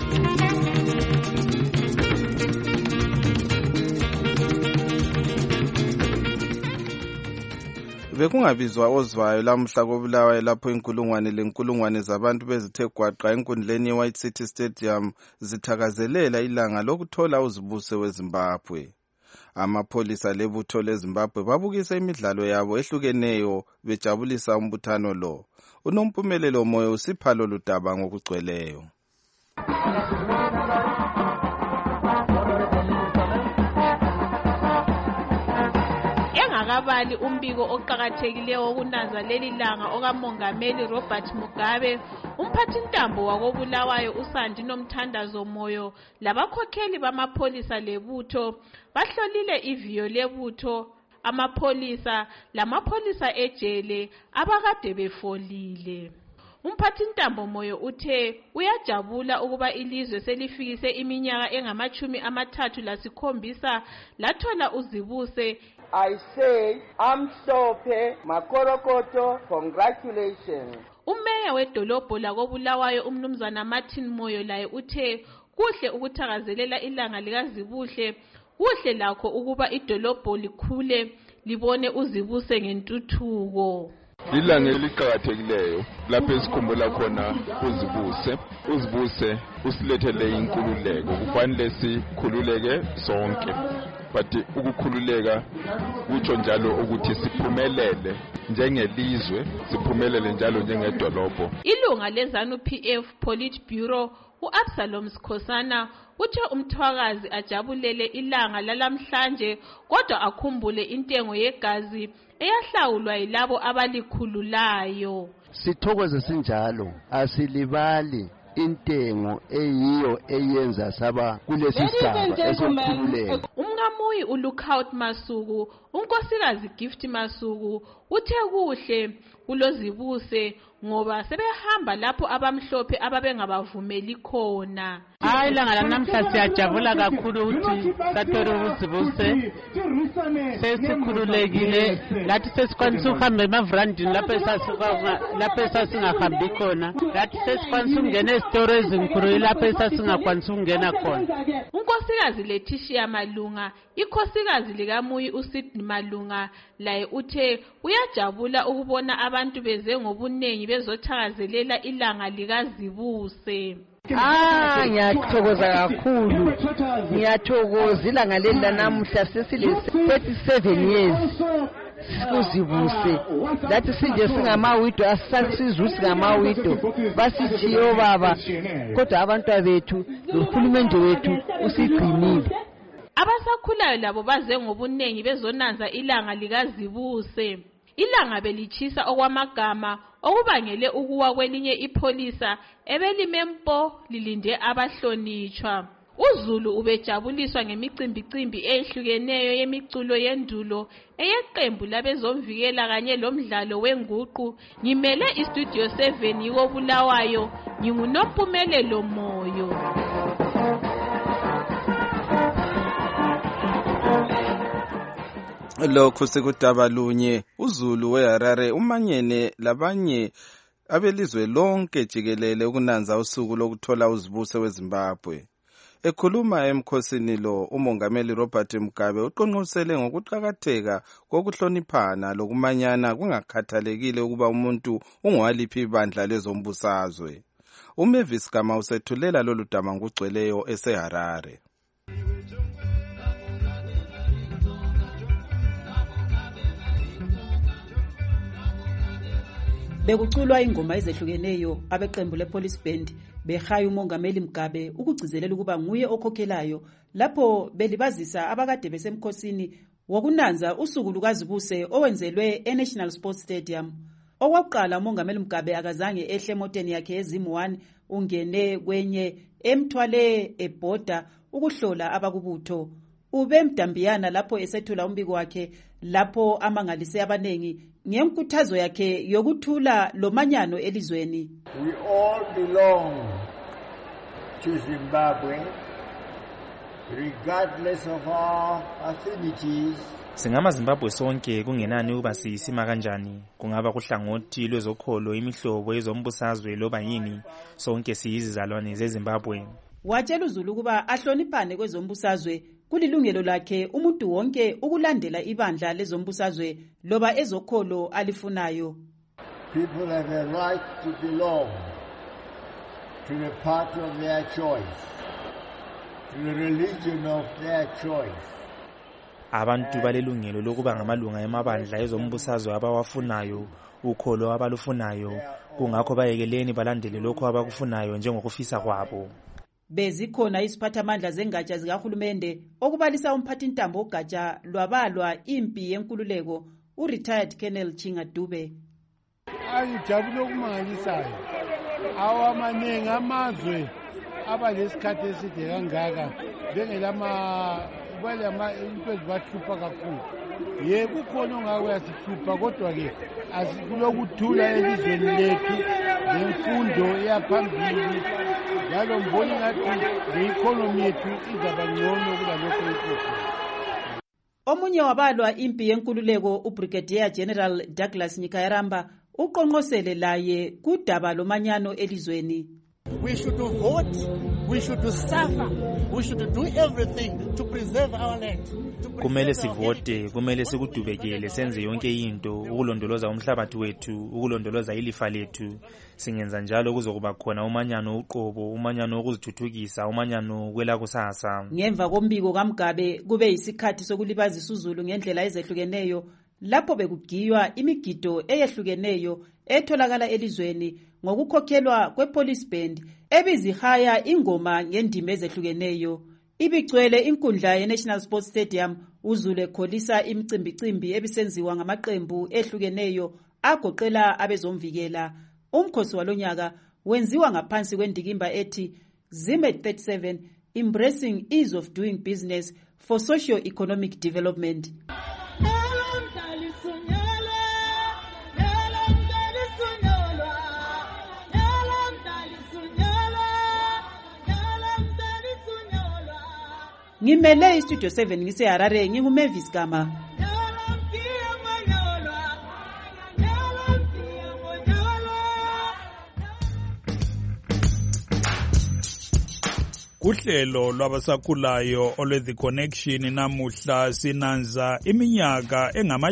Bekungabizwa ozwayo lamhla kobulawayo lapho inkulungwane zabantu bezithe gwaqa enkundleni ye-White City Stadium zithakazelela ilanga lokuthola uzibuse weZimbabwe. Amapholisa lebutho leZimbabwe babukisa imidlalo yabo ehlukeneyo bejabulisa umbuthano lo. Unompumelelo moyo usipha lolu daba ngokugcweleyo. Engakabali umbiko oqhakathekileyo wokunanza leli langa okamongameli Robert Mugabe, umphathintambo wakobulawayo uSandino Mthandazo Moyo labakhokheli bamapholisa lebutho bahlolile iviyo lebutho, amapholisa lamapholisa ejele abakade befolile. Umphathintambo Moyo uthe uyajabula ukuba ilizwe selifikise iminyaka engama-37 lathola uzibuse. I say, Amhlophe Makorokoto, congratulations. Umeya wedolobho lakobulawayo umnumzana Martin Moyo laye uthe kuhle ukuthakazelela ilanga likazibuhle, kuhle lakho ukuba idolobho likhule libone uzibuse ngentuthuko. Ilanga eliqhakathekileyo lapho esikhumbula khona uzibuse usilethele inkululeko. Kufanele sikhululeke sonke. But ukukhululeka kutsho njalo ukuthi siphumelele njengelizwe, siphumelele njalo njengedolobho. Ilunga leZANU-PF Politburo uAbsalom Sikhosana uthe umthwakazi ajabulele ilanga lalamhlanje kodwa akhumbule intengo yegazi eyahlawulwa yilabo abalikhululayo. Sithokoze sinjalo, asilibali intengo eyiyo eyenza saba kulesi sigaba esokukhululeka. Umngamuyi uLookout Masuku, unkosikazi Gift Masuku uthe kuhle kulozibuse ngoba sebehamba lapho abamhlophe ababengabavumeli khona. Hayi ilanga lanamhla siyajabula kakhulu ukuthi sathola uzibuse. Sesikhululekile lathi sesikwanisa ukuhamba emavrandini lapho esasingahambi khona. Lathi sesikwanisa ukungena ezitoro ezinkulu lapho esasingakwanisa ukungena khona. Unkosikazi Letitia Malunga, ikhosikazi likaMuyi uSydney Malunga, laye uthe uyajabula ukubona abantu beze ngobunengi bezothakazelela ilanga likazibuse. Ngiyathokoza kakhulu. Ngiyathokoza ilanga leli lanamuhla sesile 37 years kuzibuse. Lathi sinje singamawido asisizwe ngamawido. Basithiyo baba. Kodwa abantu bethu nohulumende wethu usigcinile. Abasakhulayo labo baze ngobunengi bezonanza ilanga likazibuse. Ilanga belichisa okwamagama okubangele ukuwa kwelinye ipholisa ebelimempo lilinde abahlonitshwa. uZulu ubejabuliswa ngemicimbicimbi ehlukeneyo yemiculo yendulo eyeqembu labezomvikela kanye lomdlalo wenguqu. Ngimele istudio 7 yikoBulawayo, nginguNompumelelo Moyo. Lokhu sekudaba lunye uZulu weHarare umanyene labanye abelizwe lonke jikelele ukunanza usuku lokuthola uzibuse weZimbabwe. Ekhuluma emkhosini lo, uMongameli Robert Mugabe uqonqosele ngokuqhakatheka kokuhloniphana lokumanyana kungakhathalekile ukuba umuntu ungwaliphi ibandla lezombusazwe. uMavis Gama usethulela lolu daba ngugcweleyo eseHarare. Bekuculwa ingoma ezehlukeneyo abeqembu lePolice Band behaya uMongameli Mugabe ukugcizelela ukuba nguye okhokhelayo lapho belibazisa abakade besemkhosini wokunanza usuku lukazibuse owenzelwe eNational Sports Stadium. Okwaqala uMongameli Mugabe akazange ehle emoteni yakhe eZim1 ungene kwenye emthwale ebhoda ukuhlola abakubutho. Ube mdambiyana lapho esethula umbiko wakhe lapho amangalise abanengi ngenkuthazo yakhe yokuthula lomanyano elizweni. We all belong to Zimbabwe regardless of our affinities. SingamaZimbabwe sonke kungenani ukuba siyisima kanjani, kungaba kuhlangothi lwezokholo, imihlobo yezombusazwe loba yini, sonke siyizizalwane zeZimbabwe. Watshela uZulu ukuba ahloniphane kwezombusazwe kulilungelo lakhe umuntu wonke ukulandela ibandla lezombusazwe loba ezokholo alifunayo. People have a right to belong to the party of their choice, to the religion of their choice. Abantu balelungelo lokuba ngamalunga emabandla ezombusazwe abawafunayo, ukholo abalufunayo, kungakho bayekeleni balandele lokho abakufunayo njengokufisa kwabo. Bezikhona iziphathamandla zengatsha zikahulumende okubalisa umphathintambo ogatsha lwabalwa impi yenkululeko u-retired Colonel Chinga Dube. Ayijabule okumangalisayo awamaningi amazwe abalesikhathi eside kangaka into ezibahlupha kakhulu. Kukhona ongake yasihlupha kodwa-ke asikulokuthula elizweni lethu nemfundo eyaphambili njalo mboni ngathi le-economy yethu izaba ngcono kulalokho ekukhona. Omunye wabalwa impi yenkululeko uBrigadier General Douglas Nyikayaramba uqonqosele laye kudaba lomanyano elizweni. We should vote, we should suffer, we should do everything to preserve our land. Kumele sivote, kumele sikudubekele, senze yonke into ukulondoloza umhlabathi wethu, ukulondoloza ilifa lethu. Singenza njalo kuzokuba khona umanyano uqobo, umanyano ukuzithuthukisa, umanyano kwela kusasa. Ngemva kombiko kaMugabe kube isikhathi sokulibazisa uZulu ngendlela ezehlukeneyo lapho bekugiywa imigido eyehlukeneyo etholakala elizweni ngokukhokhelwa kwePolice Band ebizihaya ingoma ngendima ezehlukeneyo. Ibigcwele inkundla yeNational Sports Stadium uZulu ekholisa imicimbicimbi ebisenziwa ngamaqembu ehlukeneyo agoqela abezomvikela. Umkhosi walonyaka wenziwa ngaphansi kwendikimba ethi Zime 37 Embracing Ease of Doing Business for Socio-Economic Development. ngimele istudio 7 ngiseharare ngingumavis Gama. Kuhlelo lwabasakhulayo olwe-The Connection namuhla sinanza iminyaka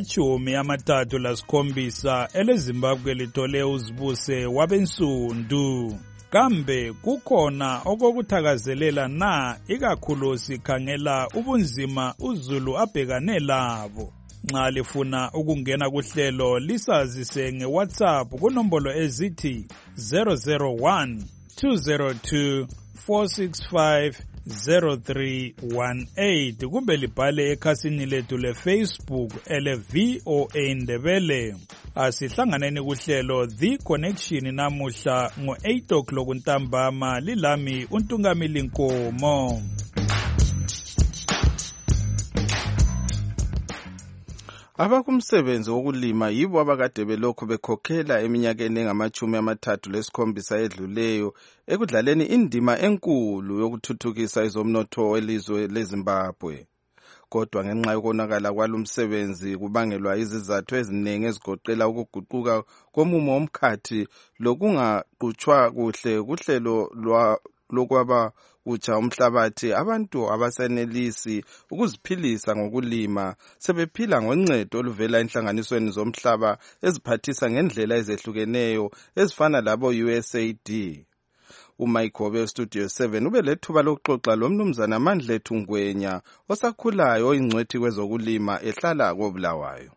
engama-37 eleZimbabwe lithole uzibuse wabensundu. Kambe kukhona okokuthakazelela na ikakhulu sikhangela ubunzima uZulu abhekane labo. Nxa lifuna ukungena kuhlelo lisazise ngeWhatsApp kunombolo ezithi 001 202 4650318 kumbe libhale ekhasini lethu leFacebook ele-VOA Ndebele. Asihlanganeni kuhlelo The Connection namuhla ngo-8 o'clock ntambama lilami uNtungamili Nkomo. Abakumsebenzi wokulima yibo abakade belokhu bekhokhela eminyakeni engama-37 edluleyo ekudlaleni indima enkulu yokuthuthukisa izomnotho welizwe leZimbabwe. Kodwa ngenxa yokonakala kwalomsebenzi kubangelwa izizathu eziningi ezigoqela ukuguquka komumo womkhathi lokungaqhutshwa kuhle kuhlelo lokwaba kutsha umhlabathi, abantu abasenelisi ukuziphilisa ngokulima sebephila ngoncedo oluvela enhlanganisweni zomhlaba eziphathisa ngendlela ezehlukeneyo ezifana labo USAID. uMayigobe weStudio 7 ube lethuba lokuxoxa lomnumzana Mandlethu Ngwenya osakhulayo oyingcwethi kwezokulima ehlala koBulawayo.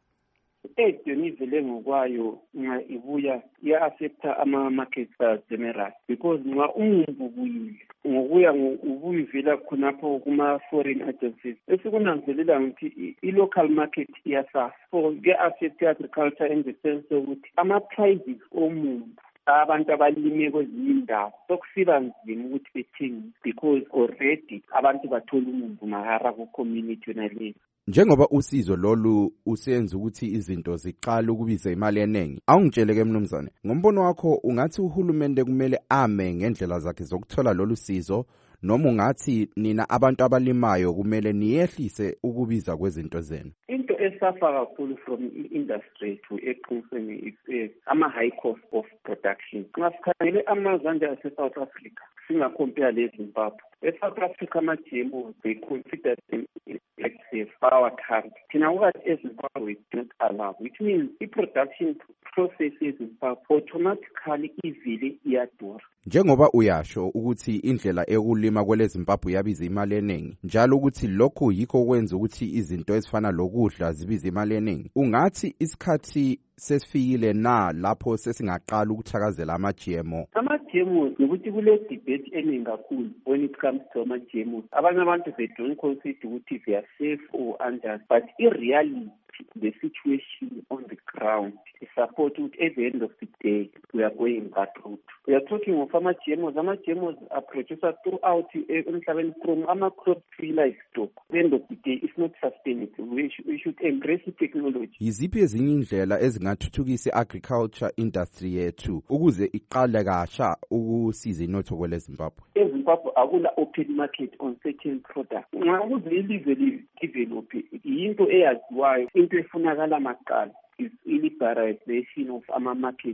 Ivele ngokwayo nxa ibuya iya-affecta ama-market general because nxa umumbu ngokuya ubuyivela khonapho kuma-foreign agencies esikunanzelela ukuthi i-local market iyasafa so kuya-affecta agriculture in the sense yokuthi ama-prices omumbu abantu abalime kwezinye indawo sokusiba nzima ukuthi bethenge because already abantu bathola umumbu mahara ku-community yonaleyo. Njengoba usizo lolu usenza ukuthi izinto ziqala ukubiza imali eningi, awungitsheleke mnumzane, ngombono wakho ungathi uhulumende kumele ame ngendlela zakhe zokuthola lolu sizo noma ungathi nina abantu abalimayo kumele niyehlise ukubiza kwezinto zenu? Into esafa kakhulu from i-industry to eqinisweni is ama-high cost of production. Nxa sikhangele amazwe anje ase-South Africa singacompare leZimbabwe. E-South Africa ama-GMOs they consider them like our target. Thina ukade eZimbabwe don't allow, which means i-production process eZimbabwe automatically ivele iyadura. Njengoba uyasho ukuthi indlela ekulima kweleZimbabwe yabiza imali eningi, njalo ukuthi lokhu yikho kwenza ukuthi izinto ezifana lokudla zibiza imali eningi, ungathi isikhathi sesifikile na lapho sesingaqala ukuthakazela ama-GMO? Ama-GMO ukuthi kule debate eningi kakhulu when it comes to ama-GMO. Abanye abantu they don't consider ukuthi they are safe or unjust, but in reality the situation on the ground is support at the end of the day we are going that route. We are talking of ama-GMOs. Ama-GMOs are produced throughout emhlabeni from ama-crop to livestock. At the end of the day it's not sustainable. We should embrace the technology. Yiziphi ezinye indlela ezingathuthukisa agriculture industry yethu ukuze iqale kasha ukusiza inotho kweleZimbabwe? eZimbabwe akula open market on certain products. Nxa kuze ilizwe lidevelop into eyaziwayo, into efunakala maqala is liberalization of ama-market.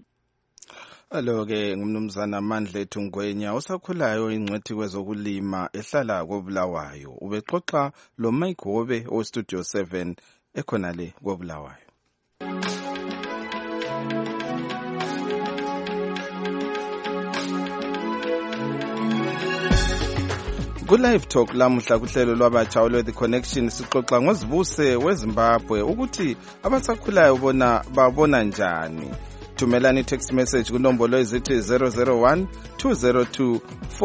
Alo-ke ngumnumzana Mandlethu Ngwenya osakhulayo ingcwethi kwezokulima ehlala koBulawayo. Ubexoxa lo Mayigobe oStudio 7 ekhonale koBulawayo. Ku-Live Talk lamuhla kuhlelo lwabatsha olwe-The Connection sixoxa ngozibuse weZimbabwe ukuthi abasakhulayo babona njani. Thumelani text message kunombolo ezithi 001 202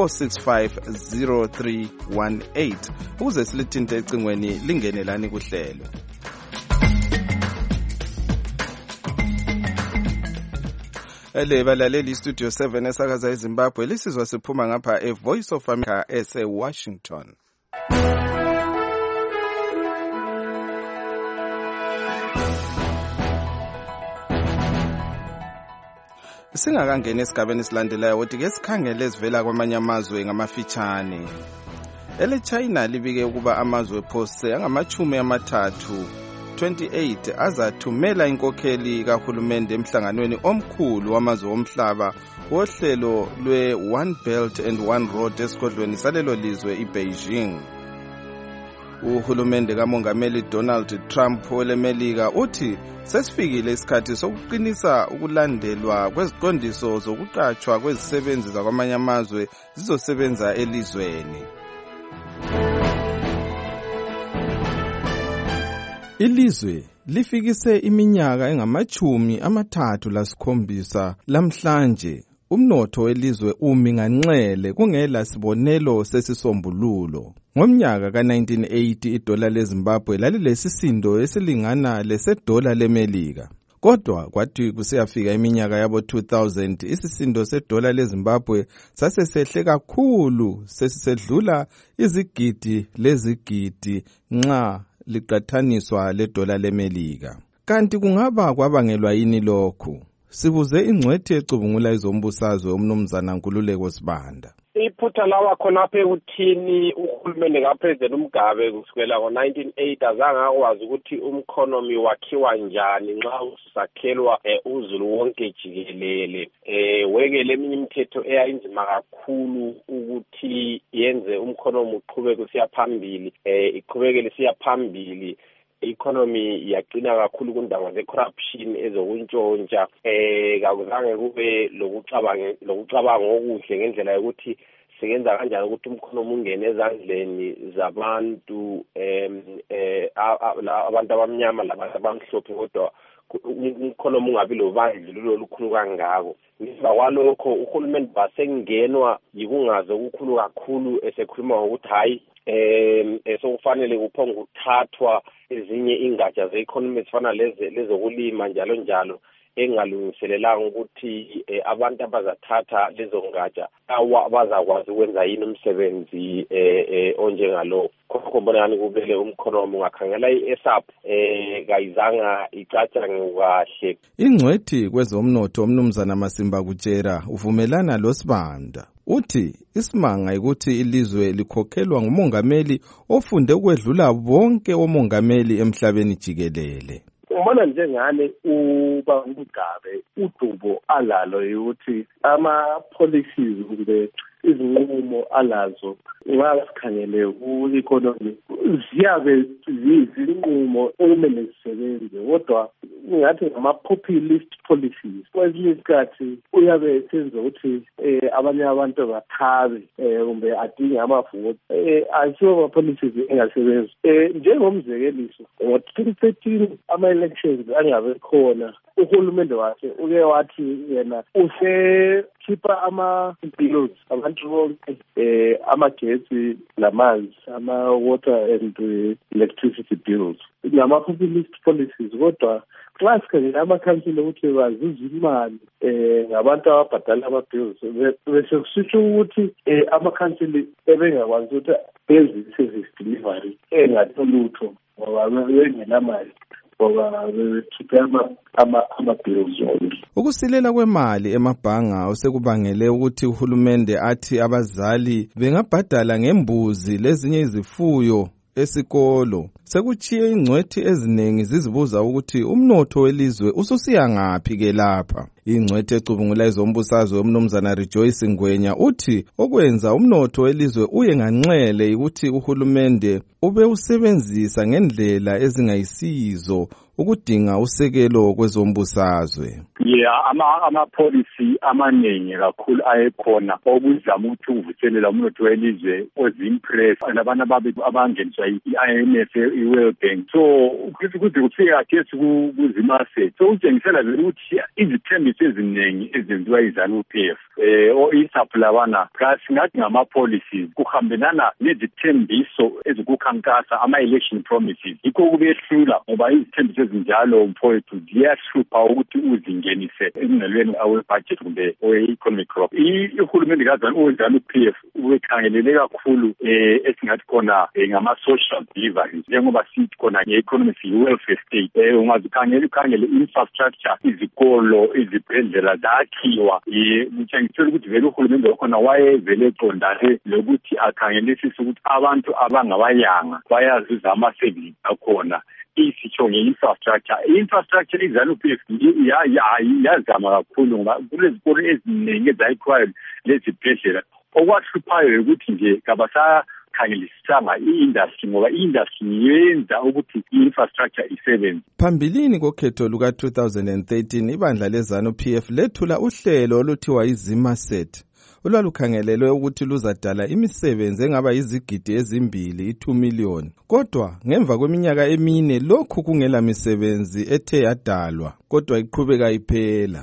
465 0318 ukuze silithinte ecingweni lingenelani kuhlelo. Balaleli Studio 7 esakaza eZimbabwe lisizwa siphuma ngapha eVoice of America ese-Washington. Singakangena esigabeni esilandelayo ukuthi ke sikhangele ezivela kwamanye amazwe ngamafitshane. ele-China libike ukuba amazwe phose angama-30 azathumela inkokheli kahulumende emhlanganweni omkhulu wamazwe omhlaba wohlelo lwe-One Belt and One Road esigodlweni salelo lizwe iBeijing. Uhulumende kamongameli Donald Trump welemelika uthi sesifikile isikhathi sokuqinisa ukulandelwa kweziqondiso zokuqatshwa kwezisebenzi zakwamanye amazwe zizosebenza elizweni. Ilizwe lifikise iminyaka engama-37 lamhlanje. Umnotho welizwe umi nganxele kungela sibonelo sesisombululo. Ngomnyaka ka-1980 idola leZimbabwe lalilesisindo esilingana lesedola leMelika. Kodwa kwathi kusiyafika iminyaka yabo 2000 isisindo sedola leZimbabwe sasesehle kakhulu sesisedlula izigidi lezigidi nxa liqathaniswa ledola leMelika. Kanti kungaba kwabangelwa yini lokhu? Sibuze ingcwethi ecubungula izombusazwe umnumzana Nkululeko Sibanda. Iphutha lawa khonapha ekuthini uhulumende kaPresident uMgabe kusukela ngo-1980 azange akwazi ukuthi umkhonomi wakhiwa njani nxa usakhelwa uzulu wonke jikelele. Wekele eminye imithetho eyayinzima kakhulu ukuthi yenze umkhonomi uqhubeke usiya phambili, iqhubekele siya phambili. Economy yaqina kakhulu kundaba ze-corruption ezokuntshontsha. Kakuzange kube lokucabanga okuhle ngendlela yokuthi siyenza kanjani ukuthi umkhonomi ungene ezandleni zabantu abantu abamnyama labantu abamhlophe, kodwa umkhonomi ungabi lobandlululo olukhulu kangako. Ngemva kwalokho uhulumende basengenwa yikungazi okukhulu kakhulu esekhuluma ngokuthi hayi sokufanele kuphonga ukuthathwa ezinye ingatsha ze-economy ezifana lezokulima njalo njalo engalungiselelanga ukuthi abantu abazathatha lezo ngatsha bazakwazi ukwenza yini umsebenzi onjengalo. Khokho mbonani kubele umkhonomi ungakhangela i-ESAP kayizanga icatshange kahle. Ingcwethi kwezomnotho umnumzana Masimba Kutshera uvumelana loSibanda. Uthi isimanga ukuthi ilizwe likhokhelwa ngumongameli ofunde ukwedlula bonke omongameli emhlabeni jikelele. Umbona njengane uba uMgabe udubo alalo ukuthi ama-policies kumbe izinqumo alazo ungasikhangele ku-economy ziyabe zizinqumo okumele zisebenze, kodwa ngathi ngama-populist policies. Kwesinye isikhathi uyabe esenza ukuthi abanye abantu bathabe kumbe adinge amavoti. Asiwo ama-policies engasebenzi. Njengomzekeliso ngo-2013 ama-elections angabe khona, uhulumende wakhe uke wathi yena usekhipha ama-bills abantu bonke, amagetsi lamanzi, ama-water and electricity bills, ngama-populist policies. Kodwa xa sikhangela amakhansila ukuthi bazuza imali ngabantu ababhadala ama-bills, bese kusitsho ukuthi amakhansila ebengakwazi ukuthi benze i-service delivery engatholi lutho ngoba bengenamali. Ukusilela kwemali emabhanga osekubangele ukuthi uhulumende athi abazali bengabhadala ngembuzi lezinye izifuyo esikolo. Sekuchiye ingcwethi eziningi zizibuza ukuthi umnotho welizwe ususiya ngaphi ke lapha. Ingcwethi ecubungula izombusazwe umnumzana Rejoice Ngwenya uthi okwenza umnotho welizwe uye nganxele ukuthi uhulumende ube usebenzisa ngendlela ezingayisizo ukudinga usekelo kwezombusazwe. Ama-policy amaningi kakhulu ayekhona okuzama ukuthi uvuselela umnotho welizwe ozimpress nabantu abangeniswa i-IMF, i-World Bank. So kuze kufike khathesi kuzimase so utshengisela vele ukuthi izithembiso eziningi ezenziwa yiZANU-PF o-ISAP labana singathi ngama-policies kuhambelana nezithembiso ezikukhankasa ama-election promises. Yikho kubehlula ngoba izithembiso ezinjalo mfowethu ziyahlupha ukuthi uzingenise emnqelweni awe-budget kumbe owe-economic growth. Ihulumende kazana owenjalo u-PF ubekhangelele kakhulu esingathi khona ngama-social deliveries njengoba sithi khona nge-economic welfare state. Ukhangele infrastructure, izikolo, izibhedlela zakhiwa. Kutshengisela ukuthi vele uhulumende wakhona wayevele eqondane lokuthi akhangelisise ukuthi abantu abangabayanga bayazuza ama-services akhona. Isitsho nge-infrastructure izanu-PF yazama kakhulu ngoba kulezikolo eziningi ezayikwayo lezibhedlela. Okwahluphayo ukuthi nje kabasakhangelisisanga i-industry ngoba i-industry yenza ukuthi i-infrastructure isebenze. Phambilini kokhetho luka-2013 ibandla lezanu-PF lethula uhlelo oluthiwa iZimaset olwalukhangelelwe ukuthi luzadala imisebenzi engaba yizigidi ezimbili, 2 million. Kodwa ngemva kweminyaka emine lokhu kungela misebenzi ethe yadalwa, kodwa iqhubeka iphela.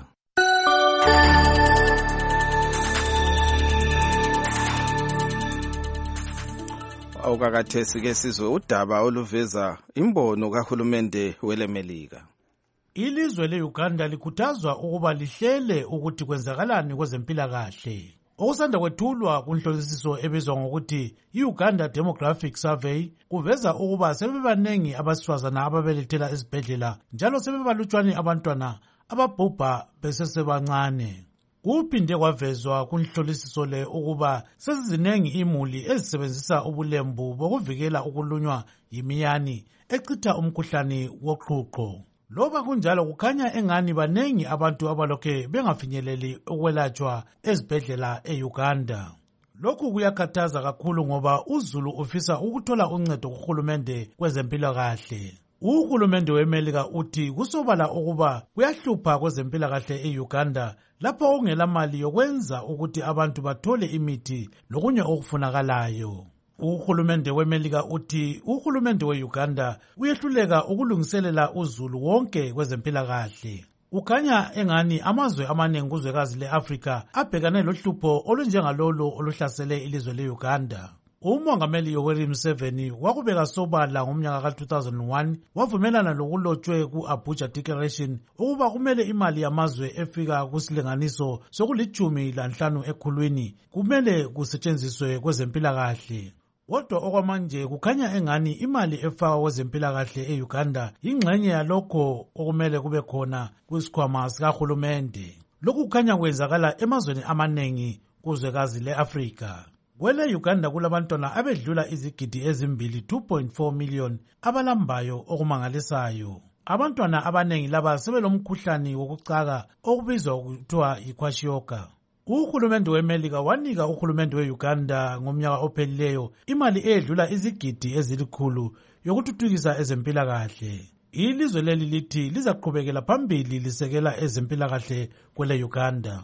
Awukakathesi ke sizwe udaba oluveza imbono kahulumende welemelika. Ilizwe le-Uganda likhuthazwa ukuba lihlele ukuthi kwenzakalani kwezempilakahle. Okusanda kwethulwa kunhlolisiso ebizwa ngokuthi i-Uganda Demographic Survey kuveza ukuba sebebanengi abesifazana ababelethela esibhedlela njalo sebebalutshwane abantwana ababhubha besesebancane. Kuphinde kwavezwa kunhlolisiso le ukuba sezizinengi imuli ezisebenzisa ubulembu bokuvikela ukulunywa yimiyane echitha umkhuhlane woqhuqho. Loba kunjalo kukhanya engani banengi abantu abalokhe bengafinyeleli ukwelatshwa ezibhedlela e-Uganda. Lokhu kuyakhathaza kakhulu ngoba uzulu ufisa ukuthola uncedo kuhulumende kwezempilakahle. Uhulumende weMelika uthi kusobala ukuba kuyahlupha kwezempilakahle e-Uganda lapho ongela mali yokwenza ukuthi abantu bathole imithi lokunye okufunakalayo. Uhulumende weMelika uthi uhulumende we-Uganda uyehluleka ukulungiselela uzulu wonke kwezempilakahle. Ukhanya engani amazwe amaningi kuzwekazi le-Afrika abhekane lohlupho olunjengalolo oluhlasele ilizwe le-Uganda. Umongameli Yoweri Museveni wakubeka sobala ngomnyaka ka-2001 wavumelana lokulotshwe ku-Abuja Declaration ukuba kumele imali yamazwe efika kusilinganiso soku-15 ekhulwini kumele kusetshenziswe kwezempilakahle. Kodwa okwamanje kukhanya engani imali efakwa kwezempilakahle e-Uganda yingxenye yalokho okumele kube khona kwisikhwama sikahulumende. Lokhu kukhanya kwenzakala emazweni amaningi kuzwekazi le-Afrika. Kwele Uganda kulabantwana abedlula izigidi ezimbili 2.4 million abalambayo okumangalisayo. Abantwana abanengi laba sebelomkhuhlane wokucaka okubizwa kuthiwa yikwashiorkor. Uhulumende weMelika wanika uhulumende we-Uganda ngomnyaka ophelileyo imali edlula izigidi ezilikhulu yokuthuthukisa ezempilakahle. Ilizwe leli lithi lizaqhubekela phambili lisekela ezempilakahle kwele Uganda.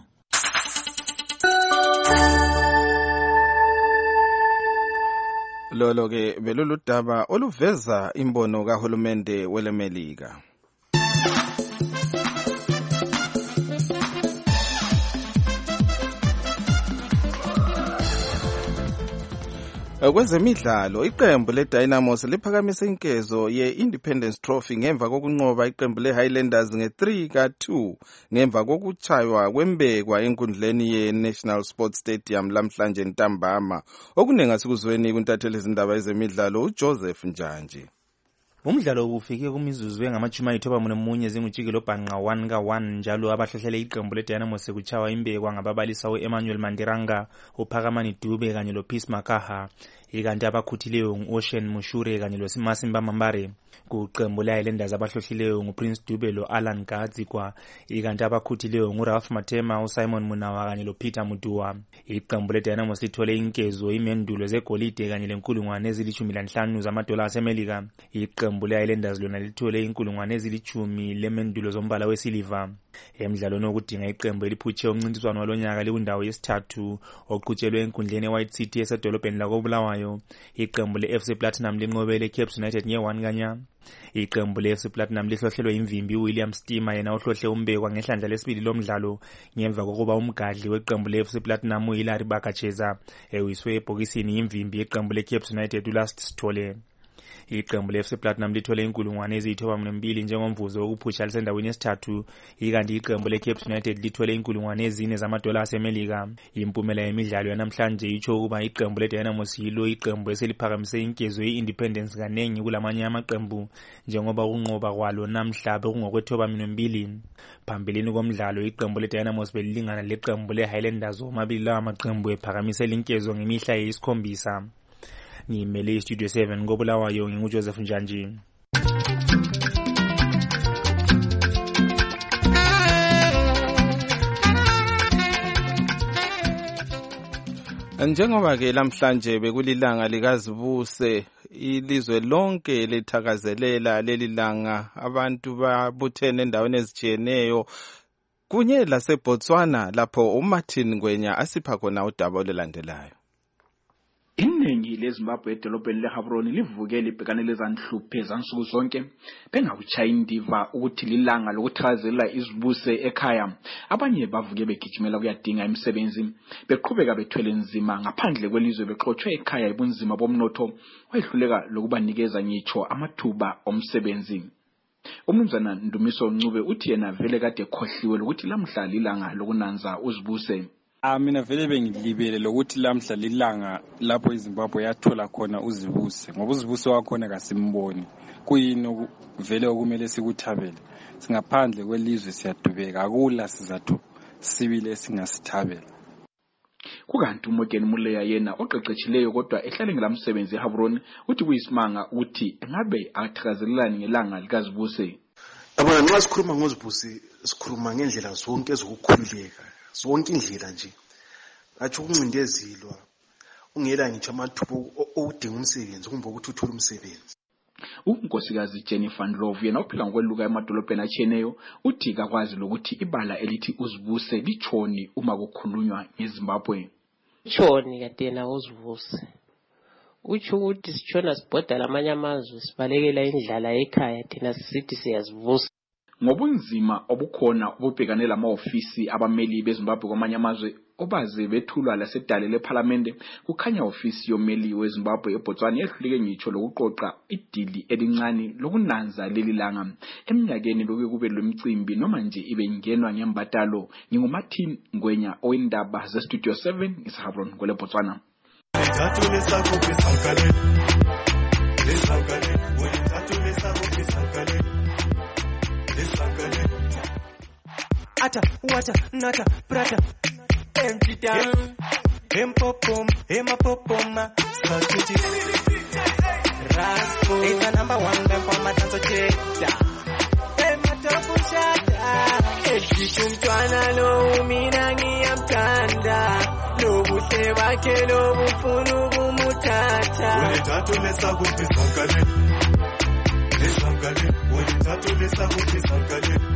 Lolo ke belolu daba oluveza imbono kahulumende welemelika. Kwezemidlalo iqembu leDynamos liphakamise inkezo ye-Independence Trophy ngemva kokunqoba iqembu leHighlanders nge-3-2 ngemva kokuchaywa kwembekwa enkundleni ye-National Sports Stadium lamhlanje ntambama. Okunenga sikuzweni kuntatheli izindaba ezemidlalo uJoseph Njanji. Umdlalo ufike kumizuzu engama-91 zingujikelo bhanqa 1-1 njalo abahlohlele iqembu leDynamos sekuchawa imbekwa ngababalisa u-Emmanuel Mandiranga, uPhakamani Dube kanye loPeace Makaha. Ikanti abakhuthileyo ngu-Ocean Mushure kanye loMasimba Mambare. Kuqembu le-Highlanders abahlohlileyo nguPrince Dube lo-Alan Gadzikwa. Ikanti abakhuthileyo nguRalph Matema, uSimon Munawa kanye loPeter Mutua. Iqembu leDynamos lithole inkezo imendulo zegolide kanye le$15,000 zamadola asemelika. Iqembu le-Highlanders lona lithole $10,000 lemendulo zombala wesiliva. Emidlalweni wokudinga iqembu eliphutshe umncintiswano walonyaka likundawo yesithathu oqhutshelwe enkundleni eWhite City esedolobheni lakoBulawayo. Iqembu le-FC Platinum linqobele Cape United nge-1-0. Iqembu le-FC Platinum lihlohlelwe imvimbi uWilliam Stima yena ohlohle umbekwa ngehlandla lesibili lomdlalo ngemva kokuba umgadli weqembu le-FC Platinum uHilary Bakacheza ewiswe ebhokisini imvimbi yeqembu le-Cape United uLast Sithole. Iqembu le-FC Platinum lithole inkulungwane eziyithoba-2 njengomvuzo wokuphusha lisendaweni yesithathu, ikanti iqembu le-Cape United lithole inkulungwane ezine $4 asemelika. Impumela yemidlalo yanamhlanje itsho ukuba iqembu le-Dynamos yilo iqembu eseliphakamise inkezo ye-Independence kanengi kulamanye amaqembu, njengoba ukunqoba kwalo namhla bekungokwethoba-2. Phambilini komdlalo iqembu le-Dynamos belilingana leqembu le-Highlanders, omabili lawa maqembu ephakamisela inkezo ngemihla eyisikhombisa. Ngimele iStudio 7 koBulawayo, nginguJoseph Njanji. Njengoba ke lamhlanje bekulilanga likazibuse, ilizwe lonke lithakazelela leli langa, abantu babuthene endaweni ezitshiyeneyo kunye laseBotswana lapho uMartin Ngwenya asipha khona udaba olulandelayo. Iningi leZimbabwe edolobheni leHavroni livuke libhekane lezanhluphe zansuku zonke bengawuchaya indiva ukuthi lilanga lokuthakazelela izibuse ekhaya. Abanye bavuke begijimela kuyadinga imisebenzi, beqhubeka bethwele nzima ngaphandle kwelizwe, bexoxwe ekhaya ibunzima bomnotho wehluleka lokubanikeza ngitsho amathuba omsebenzi. Umnumzana Ndumiso Ncube uthi yena vele kade khohliwe lokuthi lamhla lilanga lokunanza uzibuse. Mina vele bengilibele lokuthi lamhla lilanga lapho iZimbabwe yathola khona uzibuse, ngoba uzibuse wakhona kasimboni. Kuyini vele okumele sikuthabele? Singaphandle kwelizwe siyadubeka, akula sizathu sibile singasithabela. Kukanti uMorgan Muleya yena oqeqetshileyo kodwa ehlale ngelamsebenzi eHavroni uthi kuyisimanga ukuthi engabe athakazelelani ngelanga likazibuse. Yabona, nxa sikhuluma ngozibuse sikhuluma ngendlela zonke ezokukhululeka, zonke indlela nje. Athi ukuncindezelwa, ungela ngitsho amathuba okudinga umsebenzi kumbe ukuthi uthole umsebenzi. uNkosikazi Jennifer Ndlovu yena uphila ngokweluka emadolobheni atshiyeneyo uthi kakwazi lokuthi ibala elithi uzibuse litshoni uma kukhulunywa ngeZimbabwe. Tshoni yatena uzibuse. Utsho ukuthi sitshona sibhoda lamanye amazwe sibalekela indlala ekhaya thina sisithi siyazivusa. Ngobunzima obukhona ububhekane lama-ofisi abameli beZimbabwe kwamanye amazwe obaze bethulwa lasedale leParliament, kukhanya ofisi yomeli weZimbabwe eBotswana yehluleke ngitsho lokuqoqa idili elincane lokunanza leli langa. Eminyakeni bekuye kube lemicimbi noma nje ibe ngenwa ngembatalo. NginguMartin Ngwenya owendaba zeStudio 7 eHavroni kweleBotswana. Ata, wata, nata, prata, empty down, empopom, emapopoma, skatuti, raspo, it's a number one them for my dance cheta, ematopu shata, eshishumtwana lo minangi amtanda, lo buteba ke lo bufunu bumutata, wetatu lesa kupisankale, lesankale, wetatu lesa kupisankale.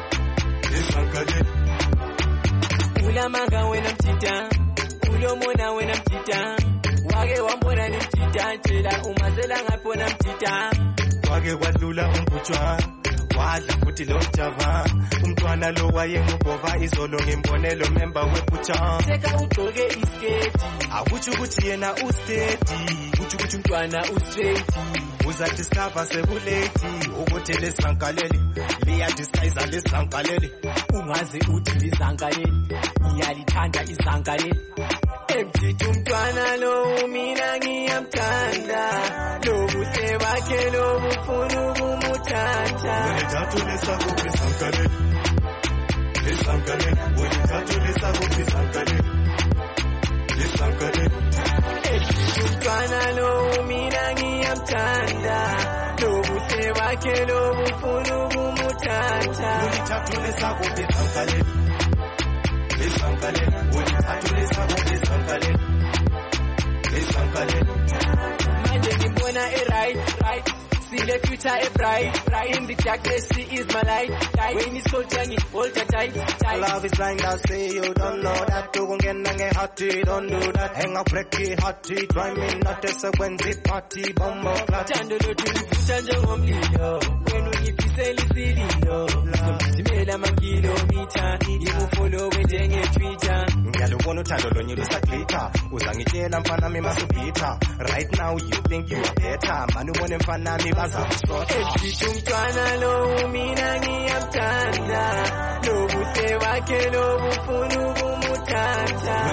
Ulamanga wena mtita, ulomona wena mtita, wake wambona ni mtita, tela umazela ngapona mtita, wake wadlula umbuchwa, wadla futhi lo java, umntwana lo wayengubova izolo ngimbonelo member webucha. Seka ugcoke isketi, akuthi ukuthi yena ustedi, uthi ukuthi umntwana ustraight. Uza discover sebuleti ukuthi lesankaleli liya disguise lesankaleli ungaze uthi lizankaleli iyalithanda izankaleli emjithi umntwana lo mina ngiyamthanda lo buhle bakhe lo bufuna ukumuthatha wethathu lesakuphi izankaleli lesankaleli wethathu lesakuphi izankaleli lesankaleli emjithi umntwana lo mina ngiyamthanda lo buhle bakhe lo bufuna ukumuthatha wethathu lesakuphi izankaleli lesankaleli wethathu lesakuphi izankaleli lesankaleli manje ngimbona right see the future a bright in the darkness she is my light when it's so young hold her tight love is blind I say you don't know that ukungena ngeheart don't do that hang up break it heart try me not as a when the party bomb clat thando lo thuliphuta njengomlilo wena ungiphise lisililo ngizomgijimela amakilomita ngikufollowe njenge-Twitter ngiyalubona uthando lonye lusaglitha uzangitshela mfana mi masubhitha right now you think you are better mani ubone mfana mi bazakusota esithi umntwana lo mina ngiyamthanda lobuhle bakhe lobufuna ukumuthanda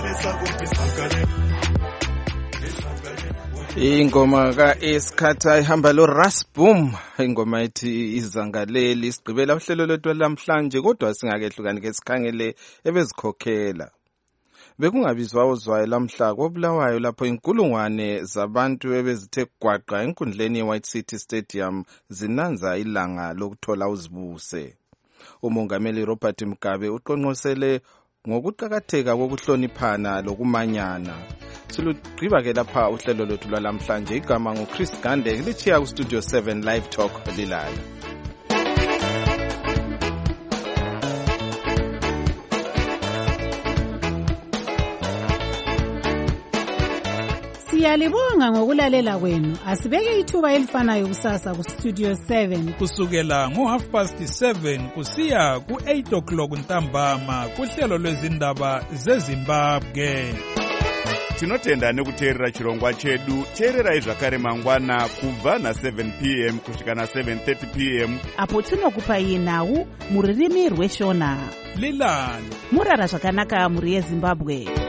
ingoma ka-Esikhatha ihamba lo Rasboom, ingoma ethi izangaleli. Sigqibela uhlelo lwethu lamhlanje, kodwa singakehlukani ke sikhangele ebezikhokhela. Bekungabizwa ozwayo lamhla koBulawayo lapho inkulungwane zabantu ebezithe gwaqa enkundleni ye-White City Stadium zinanza ilanga lokuthola uzibuse. Umongameli Robert Mugabe uqonqosele ngokuqakatheka kokuhloniphana lokumanyana. Silugqiba ke lapha uhlelo lwethu lwalamhlanje. Igama nguChris Gande, lichiya ku Studio 7 Live Talk lilala. Siyalibonga ngokulalela kwenu. Asibeke ithuba elifanayo kusasa ku Studio 7 kusukela ngo7:30 kusiya ku8:00 ntambama kuhlelo lwezindaba zeZimbabwe. Tinotenda nekuteerera chirongwa chedu. Teererai zvakare mangwana kubva na7 p.m. kusvika na7:30 p.m. apo tinokupai nhau muririmi rweshona. Lilani murara zvakanaka muri yeZimbabwe.